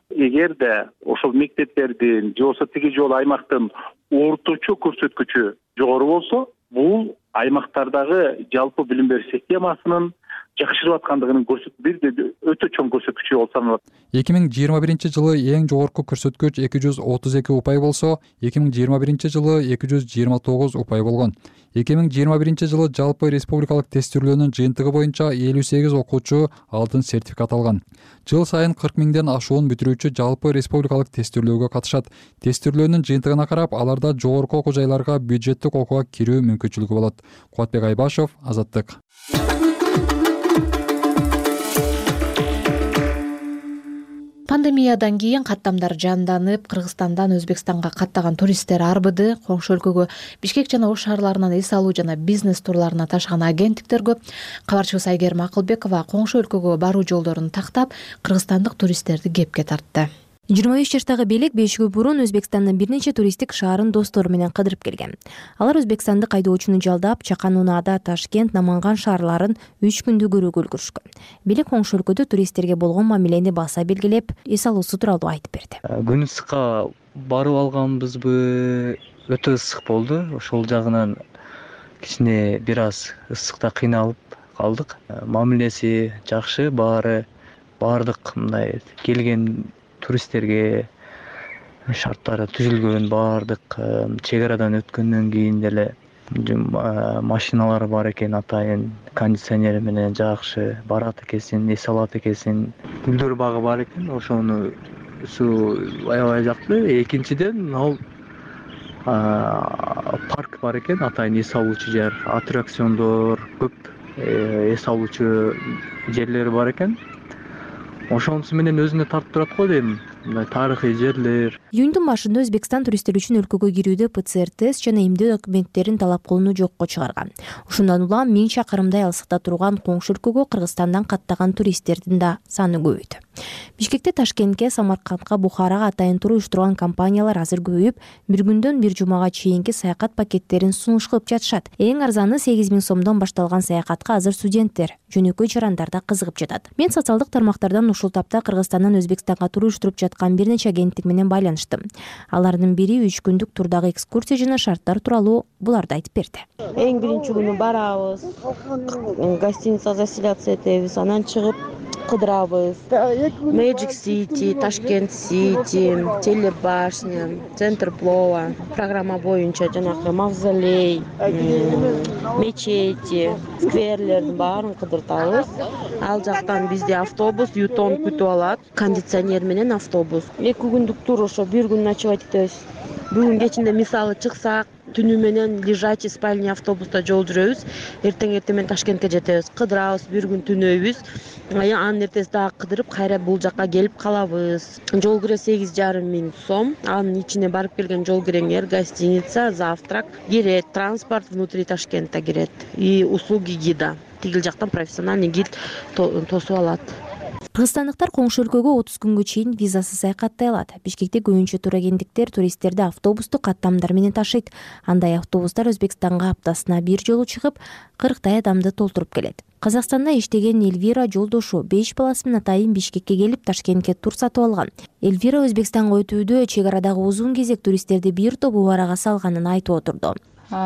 Эгерде ошол мектептердин же болбосо тиги жолу аймактын орточо көрсөткүчү жогору болсо, бул аймактардагы жалпы билим берүү системасынын жакшырып аткандыгынын көрсөтүп бир өтө чоң көрсөткүчү болуп саналат. эки миң жыйырма биринчи жылы эң жогорку көрсөткүч эки жүз отуз эки упай болсо, эки миң жыйырма биринчи жылы эки жүз жыйырма тогуз упай болгон. эки миң жыйырма биринчи жылы жалпы республикалык тестирлөөнүн жыйынтыгы боюнча элүү сегиз окуучу алтын сертификат алган. Жыл сайын кырк миңден ашуун бүтүрүүчү жалпы республикалык тестирлөөгө катышат. Тестирлөөнүн жыйынтыгына карап, аларда жогорку окуу жайларга бюджеттик окууга кирүү мүмкүнчүлүгү болот. Кубатбек Айбашев, Азаттык. Пандемиядан кийин каттамдар жанданып, Кыргызстандан Өзбекстанга каттаган туристтер арбыды. Коңшу өлкөгө Бишкек жана Ош шаарларынан эс алуу жана бизнес турларына ташыган агенттиктер көп. Кабарчыбыз Айгерим Акылбекова коңшу өлкөгө баруу жолдорун тактап, кыргызстандык туристтерди кепке тартты. жыйырма беш жаштагы белек беш күн мурун Өзбекстандын бир нече туристтик шаарын достору менен кыдырып келген. Алар өзбекстандык айдоочуну жалдап, Чакан, Унаада, Ташкент, Наманган шаарларын үч күндү көрүүгө үлгүрүшкөн. Белек коңшу өлкөдө туристтерге болгон мамилени баса белгилеп, эс алуусу тууралуу айтып берди. Күн ысыкка барып алганбызбы, өтө ысык болду. Ошол жагынан кичине бир аз ысыкта кыйналып калдык. Мамилеси жакшы, баары баардык мындай келген туристтерге шарттары түзүлгөн, баардык чек арадан өткөндөн кийин деле машиналар бар экен, атайын кондиционери менен жакшы барат экенсин, эс алат экенсин. Гүлдөр багы бар экен, ошону аябай жакты. Экинчиден ал парк бар экен, атайын эс алуучу жер, аттракциондор көп, эс алуучу жерлери бар экен. Ошонусу менен өзүнө тартып турат го дейм. Тарыхый жерлер. Июндун башында Өзбекстан туристтер үчүн өлкөгө кирүүдө П Ц Р тест жана эмдөө документтерин талап кылууну жокко чыгарган. Ушундан улам миң чакырымдай алыстыкта турган коңшу өлкөгө Кыргызстандан каттаган туристтердин да саны көбөйдү. Бишкекте, Ташкентке, Самаркандка, Бухарага атайын тур уюштурган компаниялар азыр көбөйүп, бир күндөн бир жумага чейинки саякат пакеттерин сунуш кылып жатышат. Эң арзаны сегиз миң сомдон башталган саякатка азыр студенттер, жөнөкөй жарандар да кызыгып жатат. Мен социалдык тармактардан ушул тапта Кыргызстандан Өзбекстанга тур уюштуруп жаткан бир нече агенттик менен байланыштым. Алардын бири үч күндүк турдагы экскурсия жана шарттар тууралуу буларды айтып берди. Эң биринчи күнү барабыз, гостиница заселяться этебиз, анан чыгып кыдырабыз. Magic City, Ташкент City, Телебашня, Центр Плова программа боюнча жанагы мавзолей, мечети, скверлердин баарын кыдыртабыз. Ал жактан бизде автобус Ютон күтүп алат, кондиционер менен автобус. эки күндүк тур ошо бир күн ночевать этебиз. Бүгүн кечинде мисалы чыксак, түнү менен лежачий спальный автобуста жол жүрөбүз. Эртең эртең менен Ташкентке жетебиз. Кыдырабыз, бир күн түнөйбүз. Анын эртеси дагы кыдырып, кайра бул жакка келип калабыз. Жол кире сегиз жарым миң сом. Анын ичине барып келген жол киреңер, гостиница, завтрак кирет, транспорт внутри Ташкентта кирет и услуги гида. Тигил жактан профессиональный гид тосуп алат. Кыргызстандыктар коңшу өлкөгө отуз күнгө чейин визасыз саякаттай алат. Бишкекте көбүнчө турагенттиктер туристтерди автобустук каттамдар менен ташыйт. Андай автобустар Өзбекстанга аптасына бир жолу чыгып, кырктай адамды толтуруп келет. Казакстанда иштеген Эльвира жолдошу беш баласы менен атайын Бишкекке келип Ташкентке тур сатып алган. Эльвира Өзбекстанга өтүүдө чек арадагы узун кезек туристтерди бир топ убарага салганын айтып отурду.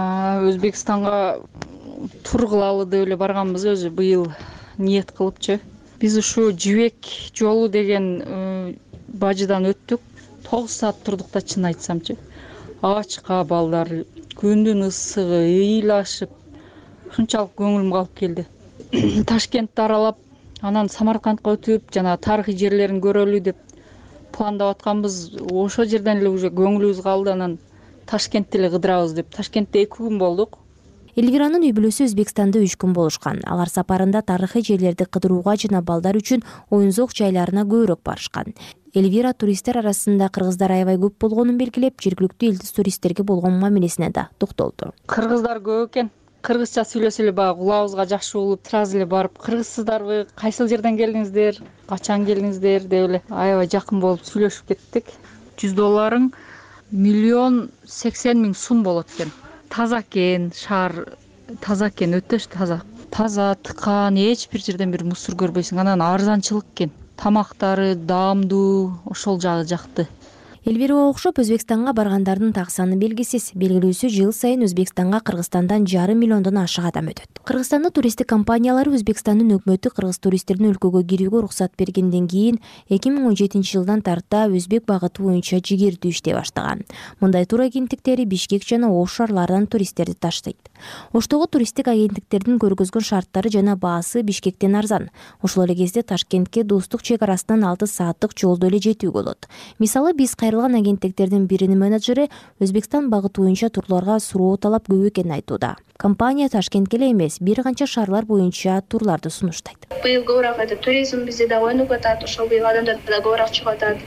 Өзбекстанга тур кылалы деп эле барганбыз, өзү быйыл ниет кылыпчы. Биз ушу Жибек жолу деген бажыдан өттүк. тогуз саат турдук да, чын айтсамчы. Ачка балдар, күндүн ысыгы, ыйлашып, ушунчалык көңүлүм калып келди. Ташкентти аралап, анан Самаркандка өтүп, жана тарыхый жерлерин көрөлү деп пландап атканбыз. Ошол жерден эле уже көңүлүбүз калды, анан Ташкентте эле кыдырабыз деп. Ташкентте эки күн болдук. Эльвиранын үй бүлөсү Өзбекстанда үч күн болушкан. Алар сапарында тарыхый жерлерди кыдырууга жана балдар үчүн оюн-зоок жайларына көбүрөөк барышкан. Эльвира туристтер арасында кыргыздар аябай көп болгонун белгилеп, жергиликтүү элдис туристтерге болгон мамилесине да токтолду. Кыргыздар көп экен. Кыргызча сүйлөсө эле баягы кулабызга жакшы болуп, сразу эле барып, кыргызсыздарбы, кайсыл жерден келдиңиздер, качан келдиңиздер деп эле аябай жакын болуп сүйлөшүп кеттик. жүз долларың миллион сексен миң сум болот экен. Таза экен, шаар таза экен, өтө таза. Таза, тыкан, эч бир жерден бир мусор көрбөйсүң. Анан арзанчылык экен. Тамактары даамдуу, ошол жагы жакты. Эльвирага окшоп Өзбекстанга баргандардын так саны белгисиз. Белгилүүсү жыл сайын Өзбекстанга Кыргызстандан жарым миллиондон ашык адам өтөт. Кыргызстандын туристтик компаниялары Өзбекстандын өкмөтү кыргыз туристтердин өлкөгө кирүүгө уруксат бергенден кийин эки миң он жетинчи жылдан тарта өзбек багыты боюнча жигердүү иштей баштаган. Мындай тур агенттиктери Бишкек жана Ош шаарларынан туристтерди таштайт. Оштогу туристтик агенттиктердин көргөзгөн шарттары жана баасы Бишкектен арзан. Ошол эле кезде Ташкентке достук чек арасынан алты сааттык жолдо эле жетүүгө болот. Мисалы биз кайрылган агенттиктердин биринин менеджери Өзбекстан багыты боюнча турларга суроо талап көп экенин айтууда. Компания Ташкентке эле эмес, бир канча шаарлар боюнча турларды сунуштайт. Быйыл көбүрөөк туризм бизде да ойноп атат, ошол быйыл адамдар да көбүрөөк чыгып атат.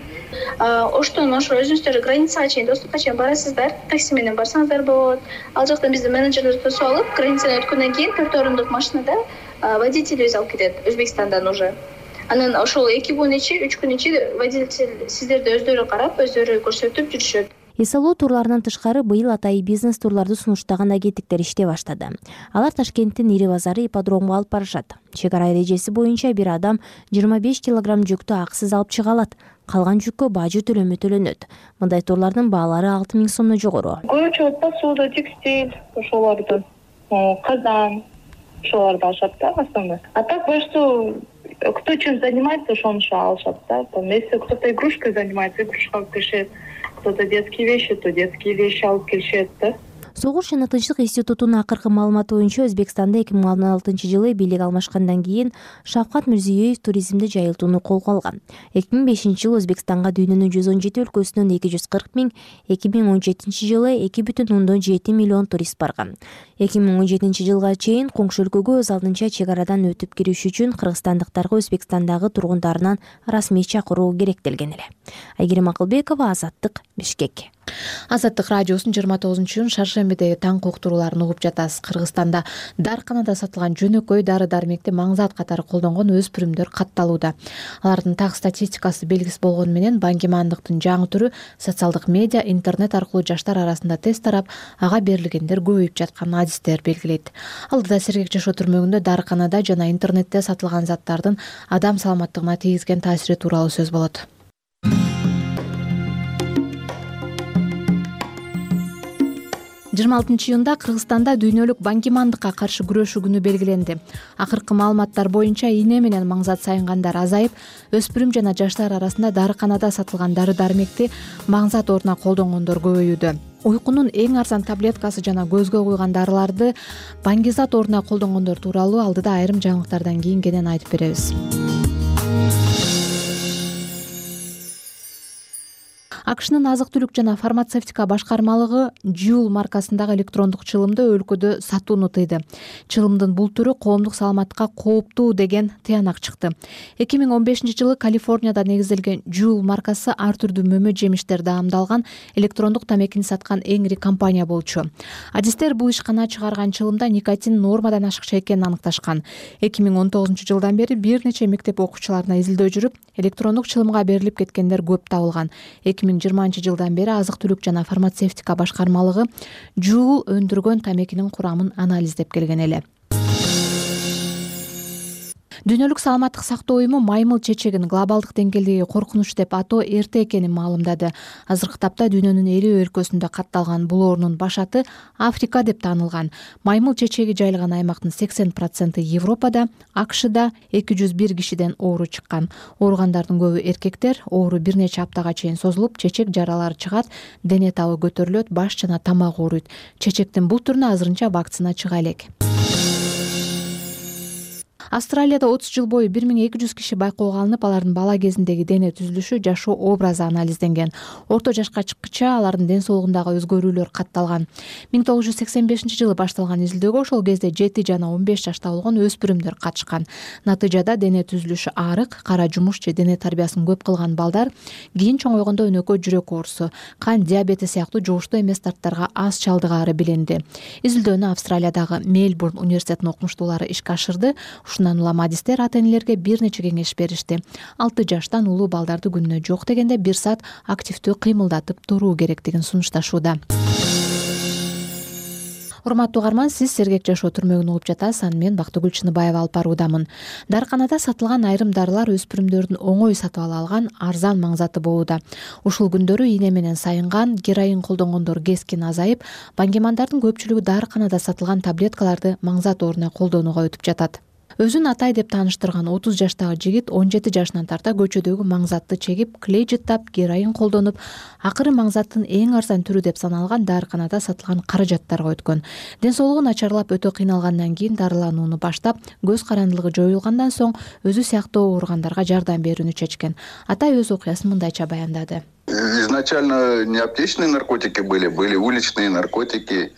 Оштон ошо өзүңүздөр границага чейин, достукка чейин барасыздар, такси менен барсаңыздар болот. Ал жактан бизде менеджерлер тосуп алып, границадан өткөндөн кийин төрт орундук машинада водитель өзү алып кетет Өзбекстандан уже. Анан ошол эки күн ичи, үч күн ичи водитель сиздерди өздөрү карап, өздөрү көрсөтүп жүрүшөт. Эсалоо турларынан тышкары быйыл атайын бизнес турларды сунуштаган агенттиктер иштей баштады. Алар Ташкенттин ири базары ипподрому алып барышат. Чек ара эрежеси боюнча бир адам жыйырма беш килограмм жүктү акысыз алып чыга алат. Калган жүккө бажы төлөмү төлөнөт. Мындай турлардын баалары алты миң сомдон жогору. Көбүнчө посуда, текстиль, ошолорду, казан, ошолорду алышат да основной. А так больше кто чем занимается, ошону алышат да. Там если кто-то игрушкой занимается, игрушка алып келишет. Кто-то детские вещи, то детские вещи алып келишет да. Согуш жана тынчтык институтунун акыркы маалыматы боюнча Өзбекстанда эки миң он алтынчы жылы бийлик алмашкандан кийин Шавкат Мирзиёев туризмди жайылтууну колго алган. эки миң бешинчи жылы Өзбекстанга дүйнөнүн жүз он жети өлкөсүнөн эки жүз кырк миң, эки миң он жетинчи жылы эки бүтүн ондон жети миллион турист барган. эки миң он жетинчи жылга чейин коңшу өлкөгө өз алдынча чек арадан өтүп кириш үчүн кыргызстандыктарга Өзбекстандагы тургундарынан расмий чакыруу керектелген эле. Айгерим Акылбекова, Азаттык, Бишкек. Азаттык радиосунун жыйырма тогузунчу шаршембидеги таң уктурууларын угуп жатасыз. Кыргызстанда дарканада сатылган жөнөкөй дары-дармекти маңзат катары колдонгон өспүрүмдөр катталууда. Алардын так статистикасы белгисиз болгону менен баңгимандыктын жаңы түрү социалдык медиа, интернет аркылуу жаштар арасында тест тарап, ага берилгендер көбөйүп жаткан адистер белгилейт. Алдыда сергек жашоо түрмөгүндө дарканада жана интернетте сатылган заттардын адам саламаттыгына тийгизген таасири тууралуу сөз болот. жыйырма алтынчы июнда Кыргызстанда дүйнөлүк баңгимандыкка каршы күрөшүү күнү белгиленди. Акыркы маалыматтар боюнча ийне менен маңзат сайынгандар азайып, өспүрүм жана жаштар арасында дарыканада сатылган дары-дармекти маңзат ордуна колдонгондор көбөйүүдө. Уйкунун эң арзан таблеткасы жана көзгө куйган дарыларды баңгизат ордуна колдонгондор тууралуу алдыда айрым жаңылыктардан кийин кенен айтып беребиз. АКШнын азык-түлүк жана фармацевтика башкармалыгы Juul маркасындагы электрондук чылымды өлкөдө сатууну тыйды. Чылымдын бул түрү коомдук саламатка кооптуу деген тыянак чыкты. эки миң он бешинчи жылы Калифорнияда негизделген Juul маркасы ар түрдүү мөмө жемиштер даамдалган электрондук тамекини саткан эң ири компания болчу. Адистер бул ишкана чыгарган чылымда никотин нормадан ашыкча экенин аныкташкан. эки миң он тогузунчу жылдан бери бир нече мектеп окуучуларына изилдөө жүрүп, электрондук чылымга берилип кеткендер көп табылган. эки миң жыйырманчы жылдан бери азык-түлүк жана фармацевтика башкармалыгы Juul өндүргөн тамекинин курамын анализдеп келген эле. Дүйнөлүк саламаттык сактоо уюму маймыл чечегин глобалдык деңгээлдеги коркунуч деп атоо эрте экенин маалымдады. Азыркы тапта дүйнөнүн элүү өлкөсүндө катталган бул оорунун башаты Африка деп таанылган. Маймыл чечеги жайылган аймактын сексен проценти Европада, АКШда эки жүз бир кишиден оору чыккан. Ооругандардын көбү эркектер. Оору бир нече аптага чейин созулуп, чечек жаралары чыгат, дене табы көтөрүлөт, баш жана тамак ооруйт. Чечектин бул түрүнө азырынча вакцина чыга элек. Австралияда отуз жыл бою бир миң эки жүз киши байкоого алынып, алардын бала кезиндеги дене түзүлүшү, жашоо образы анализденген. Орто жашка чыккыча алардын ден соолугундагы өзгөрүүлөр катталган. миң тогуз жүз сексен бешинчи жылы башталган изилдөөгө ошол кезде жети жана он беш жашта болгон өспүрүмдөр катышкан. Натыйжада дене түзүлүшү арык, кара жумуш же дене тарбиясын көп кылган балдар кийин чоңойгондо өнөкөй жүрөк оорусу, кан диабети сыяктуу жугуштуу эмес дарттарга аз чалдыгаары билинди. Изилдөөнү Австралиядагы Мельбурн университетинин окумуштуулары ишке ашырды. Ушундан улам адистер ата-энелерге бир нече кеңеш беришти. алты жаштан улуу балдарды күнүнө жок дегенде бир саат активдүү кыймылдатып туруу керектигин сунушташууда. Урматтуу угарман, сиз Сергек жашоо түрмөгүн угуп жатасыз. Аны мен Бактыгүл Чыныбаева алып баруудамын. Дарыканада сатылган айрым дарылар өспүрүмдөрдүн оңой сатып ала алган арзан маңзаты болууда. Ушул күндөрү ийне менен сайынган, героин колдонгондор кескин азайып, баңгимандардын көпчүлүгү дарыканада сатылган таблеткаларды маңзат ордуна колдонууга өтүп жатат. Өзүн Атай деп тааныштырган отуз жаштагы жигит он жети жашынан тарта көчөдөгү маңзатты чегип, клей жыттап, героин колдонуп, акыры маңзаттын эң арзан түрү деп саналган дарыканада сатылган каражаттарга өткөн. Ден соолугу начарлап өтө кыйналгандан кийин дарыланууну баштап, көз карандылыгы жоюлгандан соң өзү сыяктуу ооругандарга жардам берүүнү чечкен. Атай өз окуясын мындайча баяндады. Изначально не аптечные наркотики были, были уличные наркотики.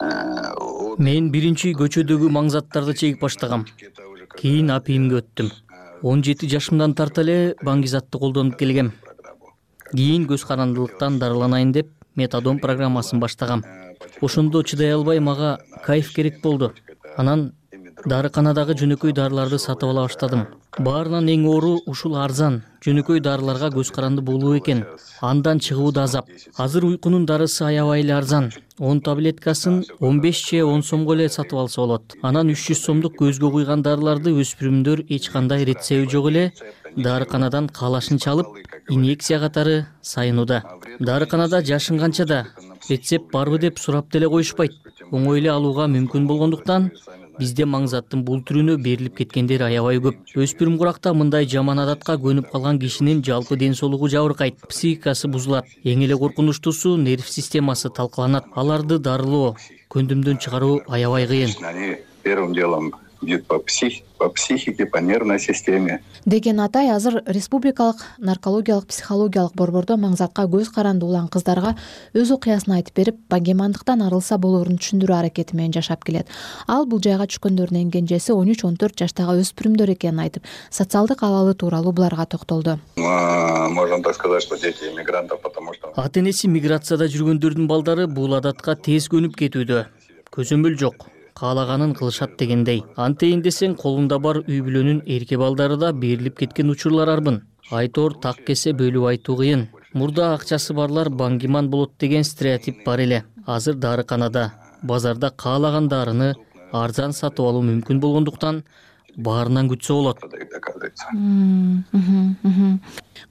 Мен биринчи көчөдөгү маңзаттарды чегип баштагам. Кийин апийимге өттүм. он жети жашымдан тарта эле баңгизатты колдонуп келгем. Кийин көз карандылыктан дарыланайын деп метадон программасын баштагам. Ошондо чыдай албай мага кайф керек болду. Анан дарыканадагы жөнөкөй дарыларды сатып ала баштадым. Баарынан эң оору ушул арзан жөнөкөй дарыларга көз каранды болуу экен. Андан чыгуу да азап. Азыр уйкунун дарысы аябай эле арзан. он таблеткасын он беш же он сомго эле сатып алса болот. Анан үч жүз сомдук көзгө куйган дарыларды өспүрүмдөр эч кандай рецеби жок эле дарыканадан каалашын чалып, инъекция катары сайынууда. Дарыканада жашынганча да рецепт барбы деп сурап деле коюшпайт. Оңой эле алууга мүмкүн болгондуктан бизде маңзаттын бул түрүнө берилип кеткендер аябай көп. Өспүрүм куракта мындай жаман адатка көнүп калган кишинин жалпы ден соолугу жабыркайт, психикасы бузулат. Эң эле коркунучтуусу нерв системасы талкаланат. Аларды дарылоо, көндүмдөн чыгаруу аябай кыйын. Первым делом идет по психике, по нервной системе. Деген Атай азыр республикалык наркологиялык психологиялык борбордо маңзатка көз каранды улан кыздарга өз окуясын айтып берип, баңгимандыктан арылса болоорун түшүндүрүү аракети менен жашап келет. Ал бул жайга түшкөндөрдүн эң кенжеси он үч он төрт жаштагы өспүрүмдөр экенин айтып, социалдык абалы тууралуу буларга токтолду. Можно так сказать, что дети иммигрантов, потому что ата-энеси миграцияда жүргөндөрдүн балдары бул адатка тез көнүп кетүүдө. Көзөмөл жок. Каалаганын кылышат дегендей. Антейин десең, колунда бар үй бүлөнүн эрке балдары да берилип кеткен учурлар арбын. Айтор так кесе бөлүп айтуу кыйын. Мурда акчасы барлар баңгиман болот деген стереотип бар эле. Азыр дарыканада, базарда каалаган дарыны арзан сатып алуу мүмкүн болгондуктан баарынан күтсө болот.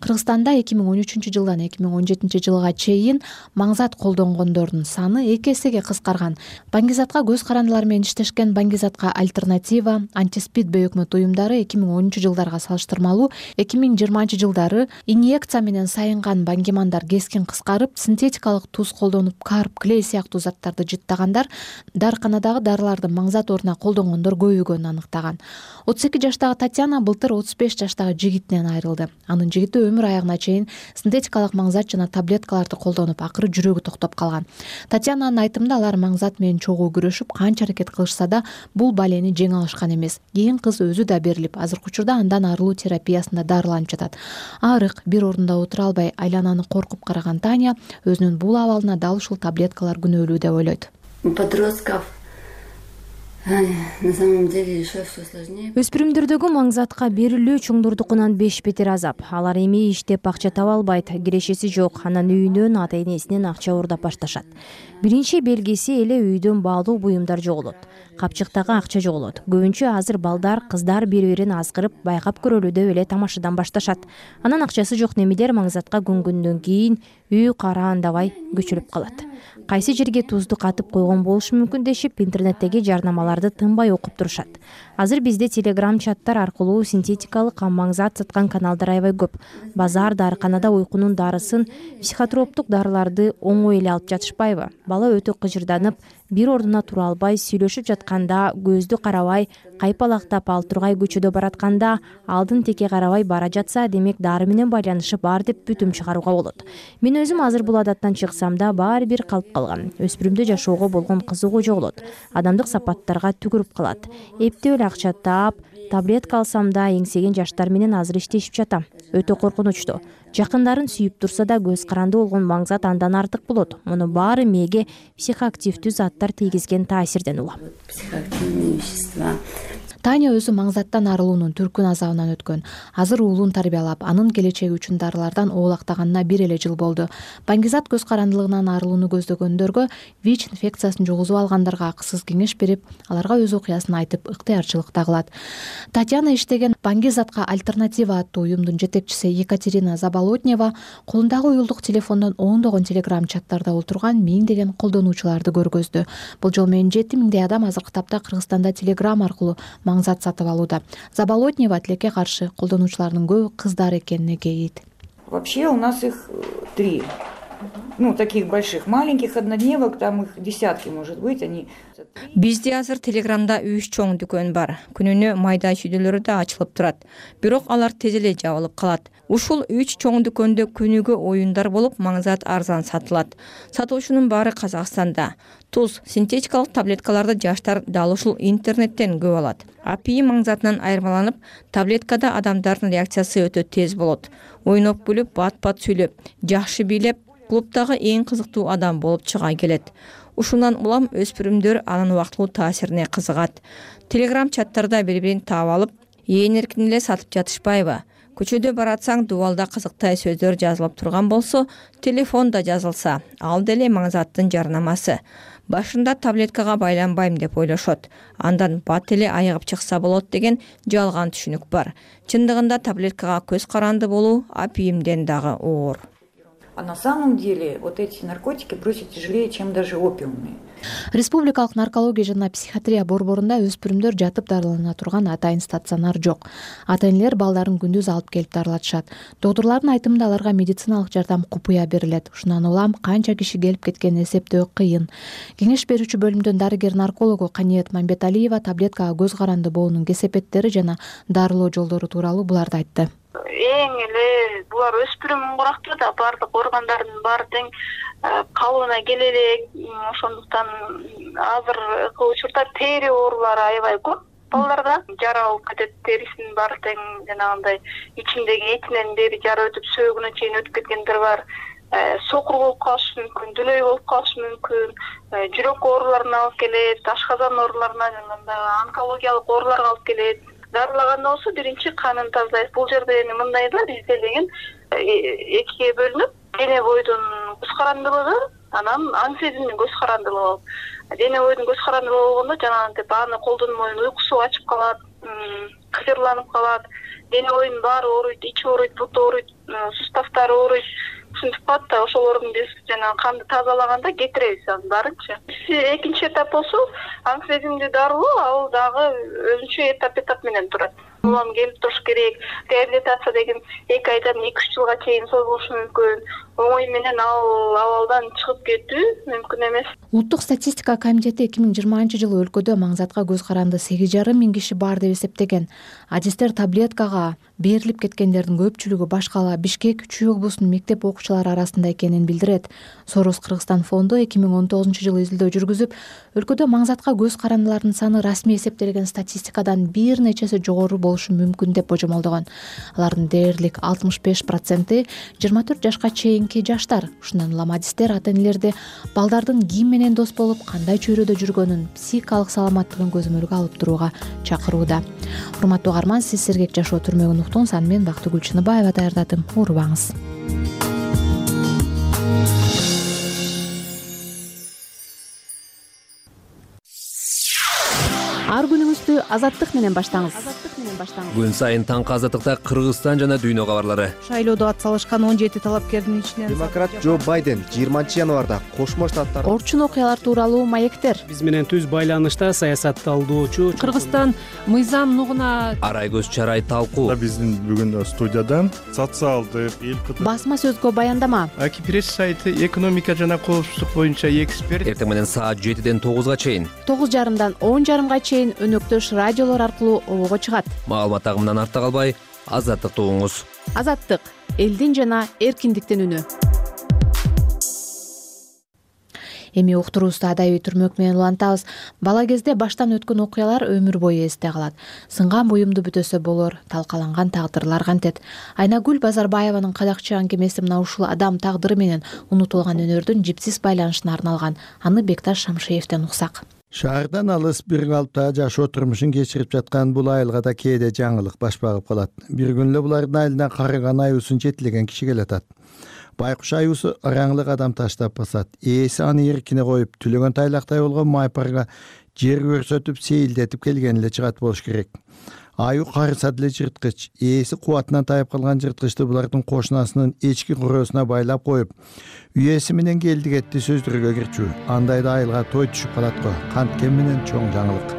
Кыргызстанда эки миң он үчүнчү жылдан эки миң он жетинчи жылга чейин маңзат колдонгондордун саны эки эсеге кыскарган. Баңгизатка көз карандылар менен иштешкен Баңгизатка альтернатива, антиспид өкмөт уюмдары эки миң онунчу жылдарга салыштырмалуу эки миң жыйырманчы жылдары инъекция менен сайынган баңгимандар кескин кыскарып, синтетикалык туз колдонуп карп, клей сыяктуу заттарды жыттагандар дарыканадагы дарыларды маңзат ордуна колдонгондор көбөйгөнүн аныктаган. отуз эки жаштагы Татьяна былтыр отуз беш жаштагы жигитинен айрылды. Анын жигити өмүр аягына чейин синтетикалык маңзат жана таблеткаларды колдонуп, акыры жүрөгү токтоп калган. Татьянанын айтымында алар маңзат менен чогуу күрөшүп, канча аракет кылышса да бул балени жеңе алышкан эмес. Кийин кыз өзү да берилип, азыркы учурда андан арылуу терапиясында дарыланып жатат. Арык, бир ордунда отура албай, айлананы коркуп караган Таня өзүнүн бул абалына дал ушул таблеткалар күнөөлүү деп ойлойт. Подростков на самом деле еще все сложнее. Өспүрүмдөрдөгү маңзатка берилүү чоңдордукунан беш бетер азап. Алар эми иштеп акча таба албайт, кирешеси жок, анан үйүнөн ата-энесинен акча уурдап башташат. Биринчи белгиси эле үйдөн баалуу буюмдар жоголот. Капчыктагы акча жоголот. Көбүнчө азыр балдар, кыздар бири-бирин азгырып, байкап көрөлү деп эле тамашадан башташат. Анан акчасы жок немелер маңзатка көнгөндөн кийин үй караандабай көчүлүп калат. Кайсы жерге тузду катып койгон болушу мүмкүн дешип, интернеттеги жарнамаларды тынбай окуп турушат. Азыр бизде телеграм чаттар аркылуу синтетикалык маңзат саткан каналдар аябай көп. Базар, дарыканада уйкунун дарысын, психотроптук дарыларды оңой эле алып жатышпайбы? Бала өтө кыжырданып, бир ордуна тура албай, сүйлөшүп жатканда, көздү карабай, кайпалактап ал тургай көчөдө баратканда, алдын теке карабай бара жатса, демек дары менен байланышы бар деп бүтүм чыгарууга болот. Мен өзүм азыр бул адаттан чыксам да баары бир калып калган. Өспүрүмдө жашоого болгон кызыгуу жоголот. Адамдык сапаттарга түгүрүп калат. Эптеп эле акча таап, таблетка алсам да эңсеген жаштар менен азыр иштешип жатам. Өтө коркунучтуу. Жакындарын сүйүп турса да көз каранды болгон маңзат андан артык болот. Муну баары мээге психоактивдүү заттар тийгизген таасирден улам. Психоактивные вещества. Таня өзү маңзаттан арылуунун түркүн азабынан өткөн. Азыр уулун тарбиялап, анын келечеги үчүн дарылардан оолактаганына бир эле жыл болду. Баңгизат көз карандылыгынан арылууну көздөгөндөргө, ВИЧ инфекциясын жугузуп алгандарга акысыз кеңеш берип, аларга өз окуясын айтып, ыктыярчылык да кылат. Татьяна иштеген Баңгизатка альтернатива аттуу уюмдун жетекчиси Екатерина Заболотнева колундагы уюлдук телефондон ондогон телеграм чаттарда отурган миңдеген колдонуучуларды көргөздү. Бул жолу менен жети миңдей адам азыркы тапта Кыргызстанда телеграм аркылуу маңзат сатып алууда. Заболотнева тилекке каршы колдонуучулардын көбү кыздар экенине кейийт. Вообще у нас их три. Ну, таких больших, маленьких однодневок, там их десятки, может быть, они... Бизде азыр телеграмда үч чоң дүкөн бар. Күнүнө майда чүйдөлөрү да ачылып турат. Бирок алар тез эле жабылып калат. Ушул үч чоң дүкөндө күнүгө оюндар болуп, маңзат арзан сатылат. Сатуучунун баары Казакстанда. Туз, синтетикалык таблеткаларды жаштар дал ушул интернеттен көп алат. Апии маңзатынан айырмаланып, таблеткада адамдардын реакциясы өтө тез болот. Ойноп күлүп, бат-бат сүйлөп, жакшы бийлеп, клубтагы эң кызыктуу адам болуп чыга келет. Ушундан улам өспүрүмдөр анын убактылуу таасирине кызыгат. Телеграм чаттарда бири-бирин таап алып, ээн эркин эле сатып жатышпайбы? Көчөдө баратсаң, дубалда кызыктай сөздөр жазылып турган болсо, телефонда жазылса, ал деле маңзаттын жарнамасы. Башында таблеткага байланбайм деп ойлошот. Андан бат эле айыгып чыкса болот деген жалган түшүнүк бар. Чындыгында таблеткага көз каранды болуу апийимден дагы оор. А на самом деле вот эти наркотики проще тяжелее, чем даже опиумные. Республикалык наркология жана психиатрия борборунда өспүрүмдөр жатып дарылана турган атайын стационар жок. Ата-энелер балдарын күндүз алып келип дарылатышат. Доктурлардын айтымында аларга медициналык жардам купуя берилет. Ушундан улам канча киши келип кеткенин эсептөө кыйын. Кеңеш берүүчү бөлүмдөн дарыгер наркологу Каниет Мамбеталиева таблеткага көз каранды болуунун кесепеттери жана дарылоо жолдору тууралуу буларды айтты. Эң эле булар өспүрүм курактуу да, баардык органдардын баары тең калыбына келе элек. Ошондуктан азыркы учурда тери оорулары аябай көп. Балдарда жара болуп кетет, терисинин баары тең жанагындай ичиндеги этинен бери жара өтүп сөөгүнө чейин өтүп кеткендер бар. Сокур болуп калышы мүмкүн, дүлөй болуп калышы мүмкүн, жүрөк ооруларына алып келет, ашказан ооруларына, жанагындай онкологиялык ооруларга алып келет. Дарылаганда болсо биринчи канын тазалайт. Бул жерде эми мындай да, бизде деген экиге бөлүнүп, дене бойдун көз карандылыгы, анан аң сезимдин көз карандылыгы. Дене бойдун көз карандылыгы болгондо жанагынтип аны колдонмой уйкусу качып калат, кыжырланып калат, дене бойдун баары ооруйт, ичи ооруйт, буту ооруйт, кырсыктар ооруйт ушинтип калат да, ошолордун биз жанагы канды тазалаганда кетиребиз анын баарынчы. Экинчи этап болсо амфезимдүү дарылоо, ал дагы өзүнчө этап этап менен турат. Улам келип туруш керек. Реабилитация деген эки айдан эки үч жылга чейин созулушу мүмкүн. Оңой менен ал абалдан чыгып кетүү мүмкүн эмес. Улуттук статистика комитети эки миң жыйырманчы жылы өлкөдө маңзатка көз каранды сегиз жарым миң киши бар деп эсептеген. Адистер таблеткага берилип кеткендердин көпчүлүгү Башкала, Бишкек, Чүй облусунун мектеп окуучулары арасында экенин билдирет. Сорос Кыргызстан фонду эки миң он тогузунчу жылы изилдөө жүргүзүп, өлкөдө маңзатка көз карандылардын саны расмий эсептелген статистикадан бир нечеси жогору болушу мүмкүн деп божомолдогон. Алардын дээрлик алтымыш беш проценти жыйырма төрт жашка чейинки жаштар. Ушундан улам адистер ата-энелерди балдардын ким менен дос болуп, кандай чөйрөдө жүргөнүн, психикалык саламаттыгын көзөмөлгө алып турууга чакырууда. Урматтуу угарман, сиз сергек жашоо түрмөгүн уктуңуз. Аны мен Бактыгүл Чыныбаева даярдадым. Урбаңыз. Ар күнүңүздү азаттык менен баштаңыз. Күн сайын таңкы азаттыкта Кыргызстан жана дүйнө кабарлары. Шайлоодо ат салышкан он жети талапкердин ичинен демократ Джо Байден жыйырманчы январда Кошмо Штаттар орчун окуялар тууралуу маектер. Биз менен түз байланышта саясатталдоочу Кыргызстан мыйзам нугуна Арайгөз Чарай талкуу. Биздин бүгүн студияда социалдык эл басма сөзгө баяндама. Аки пресс сайты экономика жана коопсуздук боюнча эксперт. Эртең менен саат жетиден тогузга чейин, тогуз жарымдан он жарымга чейин өнөктөш радиолор аркылуу обого чыгат. Маалымат агымынан артта калбай, азаттыкты угуңуз. Азаттык — элдин жана эркиндиктин үнү. Эми уктуруубузду адайый түрмөк менен улантабыз. Бала кезде баштан өткөн окуялар өмүр бою эсте калат. Сынган буюмду бүтөсө болор, талкаланган тагдырлар кантет. Айнагүл Базарбаеванын кадакчы аңгемеси мына ушул адам тагдыры менен унутулган өнөрдүн жипсиз байланышына арналган. Аны Бекташ Шамшиевден уксак. Шаардан алыс бир калыпта жашоо турмушун кечирип жаткан бул айылга да кээде жаңылык баш багып калат. Бир күнү булардын айылына карыган аюусун жетилеген киши келатат. Байкуш аюусу ыраңлык адам таштап басат. Ээси аны эркине коюп, түлөгөн тайлактай болгон майпарга жер көрсөтүп, сейилдетип келген эле чыгат болуш керек. Аю карыса деле жырткыч. Ээси кубатынан тайып калган жырткычты булардын кошунасынын эчки куросуна байлап коюп, үйеси менен келди кетти сөздөргө кирчү. Андайда айылга той түшүп калат го. Канткен менен чоң жаңылык.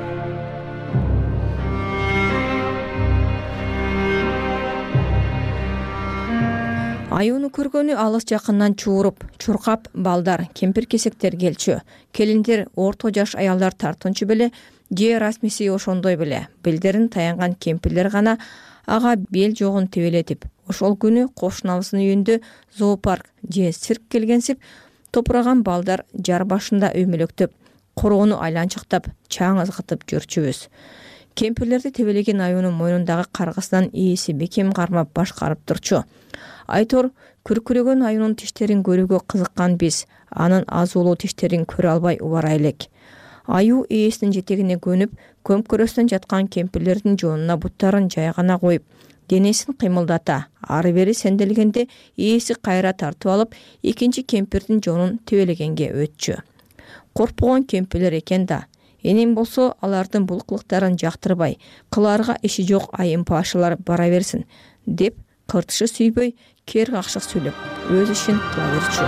Аюуну көргөнү алыс жакындан чууруп, чуркап балдар, кемпир-кесектер келчү. Келиндер, орто жаш аялдар тартынчу беле, же расмиси ошондой беле. Белдерин таянган кемпирлер гана ага бел жогун тебелетип, ошол күнү кошунабыздын үйүндө зоопарк же цирк келгенсип, топураган балдар жар башында өймөлөктөп, короону айланчыктап, чаң ызгытып жүрчүбүз. Кемпирлерди тебелеген аюунун мойнундагы каргысынан ээси бекем кармап башкарып турчу. Айтор күркүрөгөн аюунун тиштерин көрүүгө кызыккан биз, анын азуулуу тиштерин көрө албай убара элек. Аюу ээсинин жетегине көнүп, көмкөрөстөн жаткан кемпирлердин жоонуна буттарын жайгана коюп, денесин кыймылдата, ары бери сенделгенде ээси кайра тартып алып, экинчи кемпирдин жоонун тебелегенге өтчү. Коркпогон кемпирлер экен да. Энем болсо алардын бул кылыктарын жактырбай, кылаарга иши жок айымпаашылар бара берсин, деп кыртышы сүйбөй, кер какшык сүйлөп, өз ишин кыла берчү.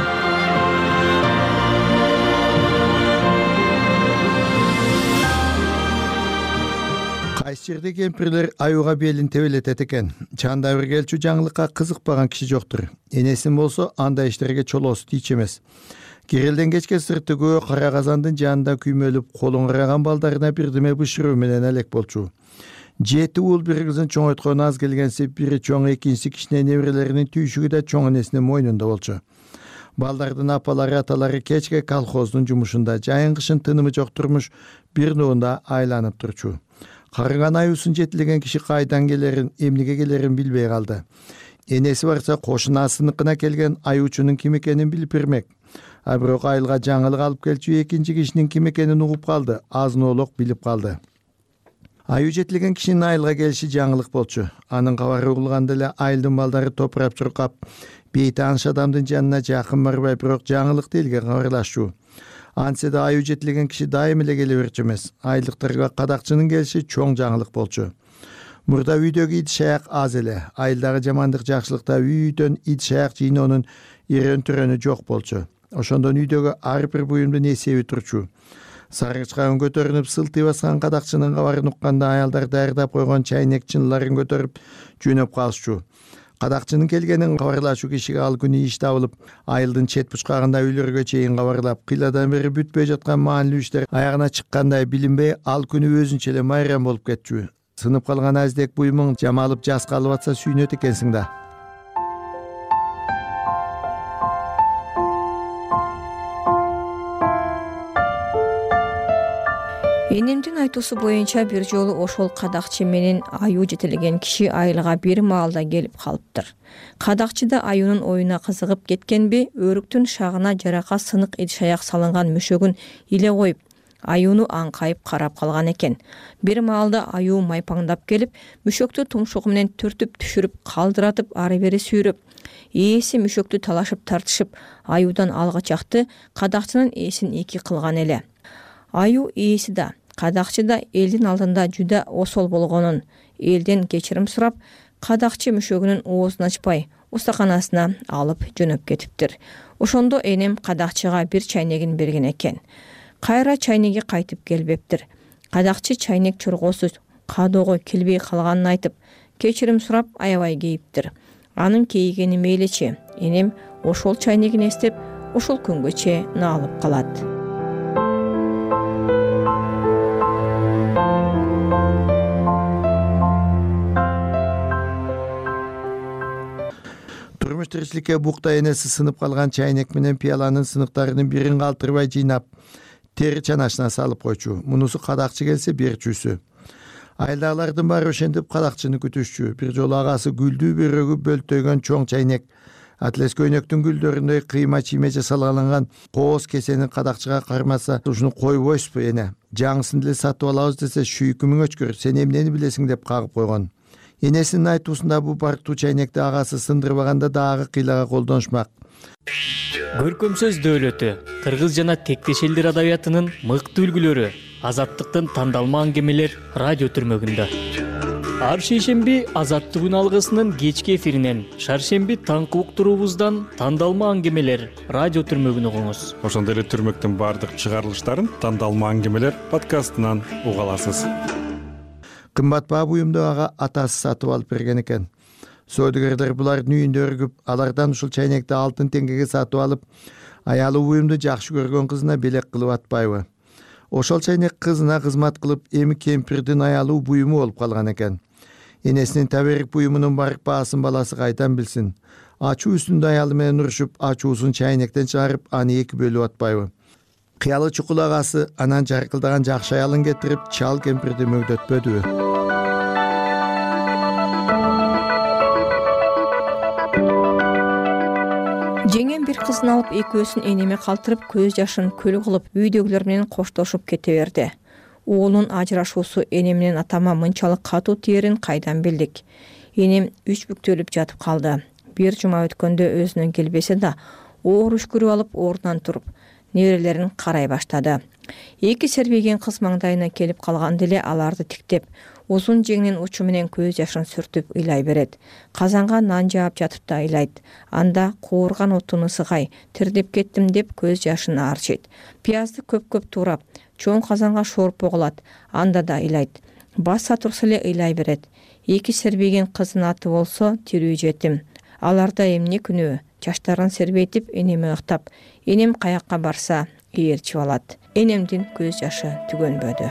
Кайсы жерде кемпирлер аюуга белин тебелетет экен. Чанда бир келчү жаңылыкка кызыкпаган киши жоктур. Энесин болсо андай иштерге чолосу тийчү эмес. Кирелден кечке сыртыгөө кара казандын жанында күймөлүп, колун караган балдарына бирдеме бышыруу менен элек болчу. Жети уул бир кызын чоңойткон аз келгенсип, бири чоң, экинчиси кичине неберелеринин түйшүгү да чоң энесинин мойнунда болчу. Балдардын апалары, аталары кечке колхоздун жумушунда, жайын кышын тынымы жок турмуш бир нуунда айланып турчу. Карыган аюусун жетилеген киши кайдан келерин, эмнеге келерин билбей калды. Энеси барса кошунасыныкына келген аюучунун ким экенин билип бермек. А бирок айылга жаңылык алып келчү экинчи кишинин ким экенин угуп калды, азын-оолок билип калды. Аюу жетилген кишинин айылга келиши жаңылык болчу. Анын кабары угулганда эле айылдын балдары топурап чуркап, бейти аныш адамдын жанына жакын барбай, бирок жаңылыкты элге кабарлашчу. Антсе да аюу жетилген киши дайым эле келе берчү эмес. Айылдыктарга кадакчынын келиши чоң жаңылык болчу. Мурда үйдөгү ит шаяк аз эле. Айылдагы жамандык жакшылыкта үйдөн ит шаяк жыйноонун ирен түрөнү жок болчу. Ошондон үйдөгү ар бир буюмдун эсеби турчу. Саргычка көтөрүнүп сылтый баскан кадакчынын кабарын укканда аялдар даярдап койгон чайнек чынларын көтөрүп жөнөп калышчу. Кадакчынын келгенин кабарлашуу кишиге ал күнү иш табылып, айылдын чет бучкагында үйлөргө чейин кабарлап, кыйладан бери бүтпөй жаткан маанилүү иштер аягына чыккандай билинбей, ал күнү өзүнчө эле майрам болуп кетчү. Сынып калган аздек буюмуң жамалып жас калып атса сүйүнөт экенсиң да. Энемдин айтуусу боюнча бир жолу ошол кадакчы менен аюу жетелеген киши айылга бир маалда келип калыптыр. Кадакчы да аюунун оюна кызыгып кеткенби, өрүктүн шагына жарака сынык ит шаяк салынган мүшөгүн иле коюп, аюуну аңкайып карап калган экен. Бир маалда аюу майпаңдап келип, мүшөктү тумшугу менен түртүп түшүрүп, калдыратып ары бери сүйрөп, ээси мүшөктү талашып тартышып, аюудан алга чакты, кадакчынын ээсин эки кылган эле. Аюу ээси да, кадакчы да элдин алдында жуда осол болгонун, элден кечирим сурап, кадакчы мүшөгүнүн оозун ачпай, устаканасына алып жөнөп кетиптир. Ошондо энем кадакчыга бир чайнегин берген экен. Кайра чайнеги кайтып келбептир. Кадакчы чайнек чоргоосу кадоого келбей калганын айтып, кечирим сурап аябай кейиптир. Анын кейигени мейличи, энем ошол чайнегин эстеп, ошол күнгөчө наалып калат. Турмуш тиричиликке букта энеси сынып калган чайнек менен пияланын сыныктарынын бирин калтырбай жыйнап, тери чанашына салып койчу. Мунусу кадакчы келсе берчүүсү. Айылдагылардын баары ошентип кадакчыны күтүшчү. Бир жолу агасы гүлдүү бөрөгү бөлтөйгөн чоң чайнек, атлес көйнөктүн гүлдөрүндөй кыйма чийме жасалган кооз кесени кадакчыга кармаса, ушуну койбойсузбу эне? Жаңысын деле сатып алабыз десе, шүйкү мөңөчкөр, сен эмнени билесиң деп кагып койгон. Энесинин айтуусунда бу барктуу чайнекти агасы сындырбаганда дагы кыйлага колдонушмак. Көркөм сөз дөөлөтү, кыргыз жана тектеш элдер адабиятынын мыкты үлгүлөрү, азаттыктын тандалма аңгемелер радио түрмөгүндө. Ар шейшемби Азаттык үн алгысынын кечки эфиринен, шаршемби таңкы уктуруубуздан тандалма аңгемелер радио түрмөгүн угуңуз. Ошондой эле түрмөктүн баардык чыгарылыштарын тандалма аңгемелер подкастынан уга аласыз. Кымбат баа буюмду ага атасы сатып алып берген экен. Сөөдөгөрлөр булардын үйүндө өргүп, алардан ушул чайнекти алтын теңгеге сатып алып, аялы буюмду жакшы көргөн кызына белек кылып атпайбы? Ошол чайнек кызына кызмат кылып, эми кемпирдин аялуу буюму болуп калган экен. Энесинин таберик буюмунун барк баасын баласы кайдан билсин? Ачуу үстүндө аялы менен урушуп, ачуусун чайнектен чыгарып, аны эки бөлүп атпайбы? Кыялы чукул агасы анан жаркылдаган жакшы аялын кетирип, чал кемпирди мөгдөтпөдүбү? Жеңем бир кызын алып экөөсүн энеме калтырып, көз жашын көл кылып, үйдөгүлөр менен коштошуп кете берди. Уулун ажырашуусу энемдин атама мынчалык катуу тиерин кайдан билдик? Энем үч бүктөлүп жатып калды. Бир жума өткөндө өзүнөн келбесе да, оор үшкүрүп алып ордунан туруп, неберелерин карай баштады. Эки сербейген кыз маңдайына келип калган деле аларды тиктеп, узун жеңнин учу менен көз жашын сүртүп ыйлай берет. Казанга нан жаап жатып да ыйлайт. Анда куурган отун ысыгай, тирдеп кеттим деп көз жашын арчыйт. Пиязды көп-көп туурап, чоң казанга шорпо кылат. Анда да ыйлайт. Баса турса эле ыйлай берет. Эки сербейген кыздын аты болсо тирүү жетим. Аларда эмне күнөө? Чачтарын сербейтип энеме ыктап, энем каякка барса ээрчип алат. Энемдин көз жашы түгөнбөдү.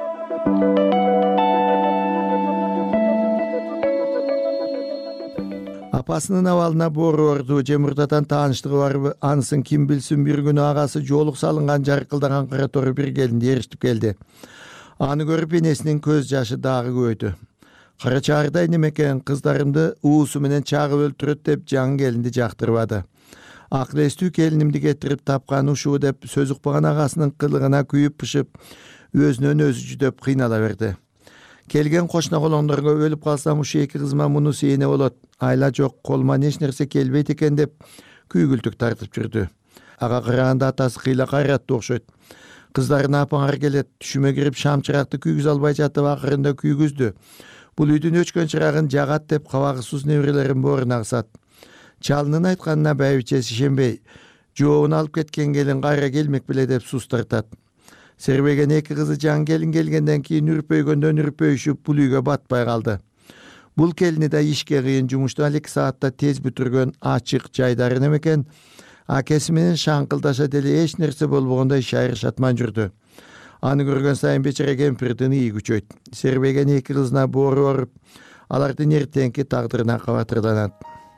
Апасынын абалына боору орду, же мурдадан тааныштыгы барбы, анысын ким билсин, бир күнү агасы жоолук салынган жаркылдаган кара тору бир келинди эриштип келди. Аны көрүп энесинин көз жашы дагы көбөйдү. Кара чаардай немекен, кыздарымды уусу менен чагып өлтүрөт деп жаңы келинди жактырбады. Акыл эстүү келинимди кетирип тапкан ушуу деп сөз укпаган агасынын кылыгына күйүп пышып, өзүнөн өзү жүдөп кыйнала берди. Келген кошуна колоңдорго өлүп калсам ушу эки кызыма мунусу эне болот, айла жок, колума эч нерсе келбейт экен деп күйгүлтүк тартып жүрдү. Ага караганда атасы кыйла кайраттуу окшойт. Кыздарына апаңар келет, түшүмө кирип шам чыракты күйгүзө албай жатып акырында күйгүздү. Бул үйдүн өчкөн чырагын жагат деп кабагысыз неберелерин боорун агысат. Чалынын айтканына байбичеси ишенбей, жообун алып кеткен келин кайра келмек беле деп суз тартат. Сербеген эки кызы жаңы келин келгенден кийин үрпөйгөндөн үрпөйүшүп бул үйгө батпай калды. Бул келини да ишке кыйын, жумушту алек саатта тез бүтүргөн ачык жайдарын экен. Акеси менен шаңкылдаша деле эч нерсе болбогондой шайыр шатман жүрдү. Аны көргөн сайын бечара кемпирдин ии күчөйт. Сербеген эки кызына боору оруп, алардын эртеңки тагдырына кабатырланат.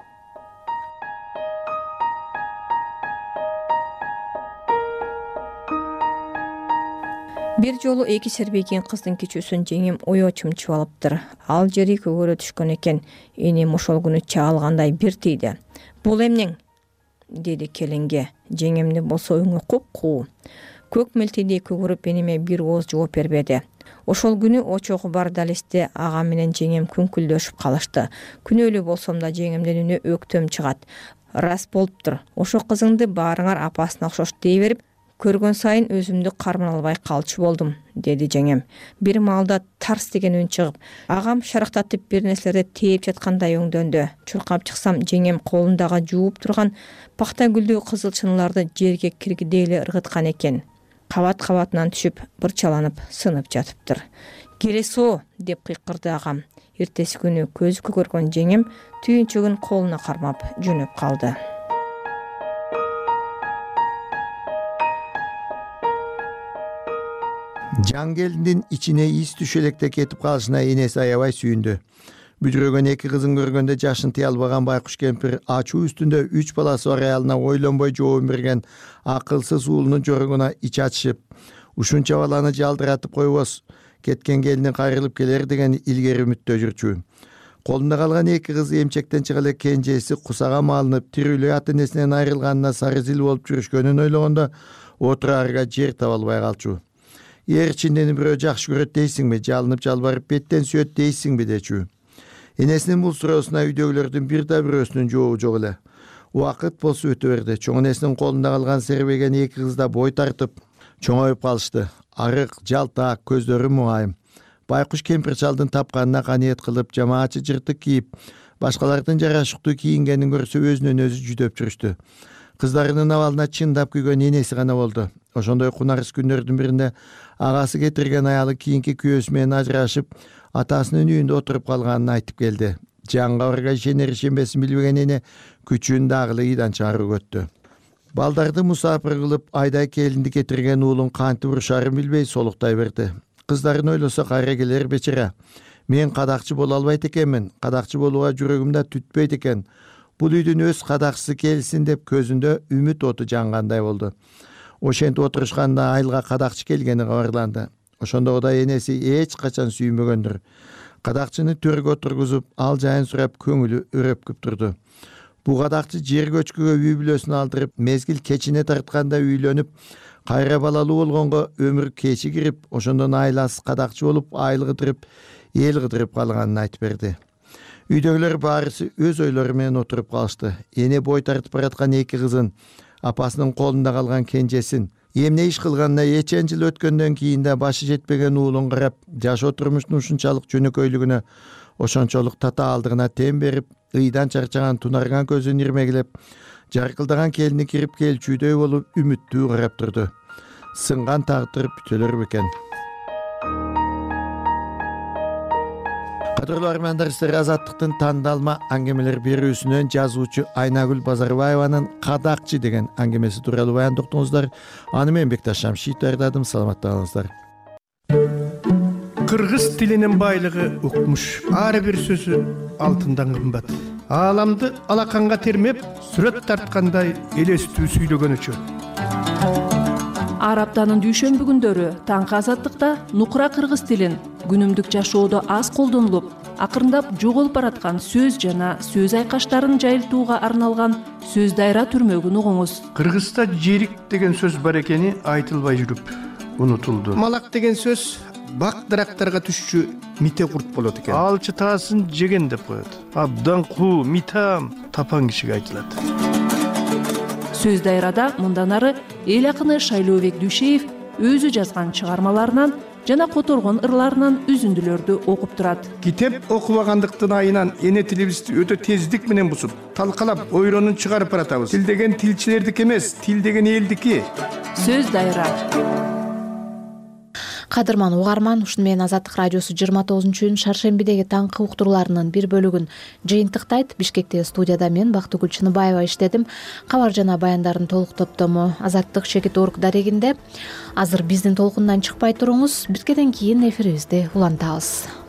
Бир жолу эки сербеген кыздын кичүүсүн жеңим оё чымчып алыптыр. Ал жери көгөрө түшкөн экен. Энем ошол күнү чаалгандай бир тийди. Бул эмнең? Деди келинге. Жеңемди болсо өңү куп-куу. Көк мелтиди көгөрүп энеме бир ооз жооп бербеди. Ошол күнү очогу бар далесте ага менен жеңем күңкүлдөшүп калышты. Күнөөлүү болсом да жеңемдин үнү өктөм чыгат. Рас болуптур. Ошо кызыңды баарыңар апасына окшош дей берип, көргөн сайын өзүмдү карман албай калчу болдум, деди жеңем. Бир маалда тарс деген үн чыгып, агам шарактатып бир нерселерди тээп жаткандай өңдөндү. Чуркап чыксам, жеңем колундагы жууп турган пакта гүлдүү кызыл чыныларды жерге киргидей эле ыргыткан экен. Кабат-кабатынан түшүп, бырчаланып, сынып жатыптыр. Келесо, деп кыйкырды агам. Эртеси күнү көзү көгөргөн жеңем түйүнчөгүн колуна кармап жөнөп калды. Жаң келиндин ичине ис түшө электе кетип калышына энеси аябай сүйүндү. Бүдүрөгөн эки кызын көргөндө жашын тыя албаган байкуш кемпир ачуу үстүндө үч баласы бар аялына ойлонбой жооп берген акылсыз уулунун жоругуна ич ачышып, ушунча баланы жалдыратып койбос, кеткен келини кайрылып келер деген илгери үмүттө жүрчү. Колунда калган эки кызы эмчектен чыга эле кенжеси кусага малынып, тирүүлөй ата энесинен айрылганына сары зил болуп жүрүшкөнүн ойлогондо отураарга жер таба албай калчу. Эр чиндени бирөө жакшы көрөт дейсиңби, жалынып жалбарып беттен сүйөт дейсиңби дечү. Энесинин бул суроосуна үйдөгүлөрдүн бир да бирөөсүнүн жообу жок эле. Убакыт болсо өтө берди. Чоң энесинин колунда калган сербеген эки кыз да бой тартып, чоңоюп калышты. Арык, жалтаак, көздөрү муңайым. Байкуш кемпир чалдын тапканына каниет кылып, жамаачы жыртык кийип, башкалардын жарашыктуу кийингенин көрсө өзүнөн өзү жүдөп жүрүштү. Кыздарынын абалына чындап күйгөн энеси гана болду. Ошондой кунарыс күндөрдүн биринде агасы кетирген аялы кийинки күйөөсү менен ажырашып, атасынын үйүндө отуруп калганын айтып келди. Жаңга барга ишенер ишенбесин билбеген эне күчүн дагы ыйдан чыгарып өттү. Балдарды мусапыр кылып, айдай келинди кетирген уулун кантип урушарын билбей солуктай берди. Кыздарын ойлосо кайра келер бечара. Мен кадакчы боло албайт экенмин, кадакчы болууга жүрөгүм да түтпөйт экен. Бул үйдүн өз кадакчысы келсин деп көзүндө үмүт оту жангандай болду. Ошентип отурушканда айылга кадакчы келгени кабарланды. Ошондо да энеси эч качан сүймөгөндүр. Кадакчыны төргө отургузуп, ал жайын сурап көңүлү өрөпкүп турду. Бу кадакчы жер көчкүгө үй бүлөсүн алдырып, мезгил кечине тартканда үйлөнүп, кайра балалуу болгонго өмүр кечи кирип, ошондон айласыз кадакчы болуп, айыл кыдырып, эл кыдырып калганын айтып берди. Үйдөгүлөр баарысы өз ойлору менен отуруп калышты. Эне бой тартып бараткан эки кызын, апасынын колунда калган кенжесин, эмне иш кылганына эчен жыл өткөндөн кийин да башы жетпеген уулун карап, жашоо турмуштун ушунчалык жөнөкөйлүгүнө, ошончолук татаалдыгына тем берип, ыйдан чарчаган тунарган көзүн ирмегилеп, жаркылдаган келини кирип келчүдөй болуп үмүттүү карап турду. Сынган тагдыр бүтөлөр бекен. Кадырлуу армандаштар, Азаттыктын тандалма аңгемелер берүүсүнөн жазуучу Айнагүл Базарбаеванын «Кадакчы» деген аңгемеси тууралуу баяндоктуңуздар. Аны мен Бекташ Шамши даярдадым. Саламатта калыңыздар. Кыргыз тилинин байлыгы укмуш. Ар бир сөзү алтындан кымбат. Ааламды алаканга термеп, сүрөт тарткандай элестүү сүйлөгөнүчү. Ар аптанын дүйшөмбү күндөрү таңкы Азаттыкта нукура кыргыз тилин күнүмдүк жашоодо аз колдонулуп, акырындап жоголуп бараткан сөз жана сөз айкаштарын жайылтууга арналган сөз дайра түрмөгүн угуңуз. Кыргызда жерик деген сөз бар экени айтылбай жүрүп унутулду. Малак деген сөз бак дарактарга түшчү мите курт болот экен. Ал чытаасын жеген деп коет. Абдан куу, митам тапан кишиге айтылат. Сөз дайрада мындан ары эл акыны Шайлообек Дүйшеев өзү жазган чыгармаларынан жана которгон ырларынан үзүндүлөрдү окуп турат. Китеп окубагандыктын айынан эне тилибизди өтө тездик менен бузуп, талкалап, ойронун чыгарып баратабыз. Тил деген тилчилердики эмес, тил деген элдики. Сөз дайра. Кадырман угарман, ушуну менен Азаттык радиосу жыйырма тогузунчу июнь шаршембидеги таңкы уктурууларынын бир бөлүгүн жыйынтыктайт. Бишкектеги студияда мен Бактыгүл Чыныбаева иштедим. Кабар жана баяндардын толук топтому Азаттык Шекит Орг дарегинде. Азыр биздин толкундан чыкпай туруңуз. Биткеден кийин эфирибизди улантабыз.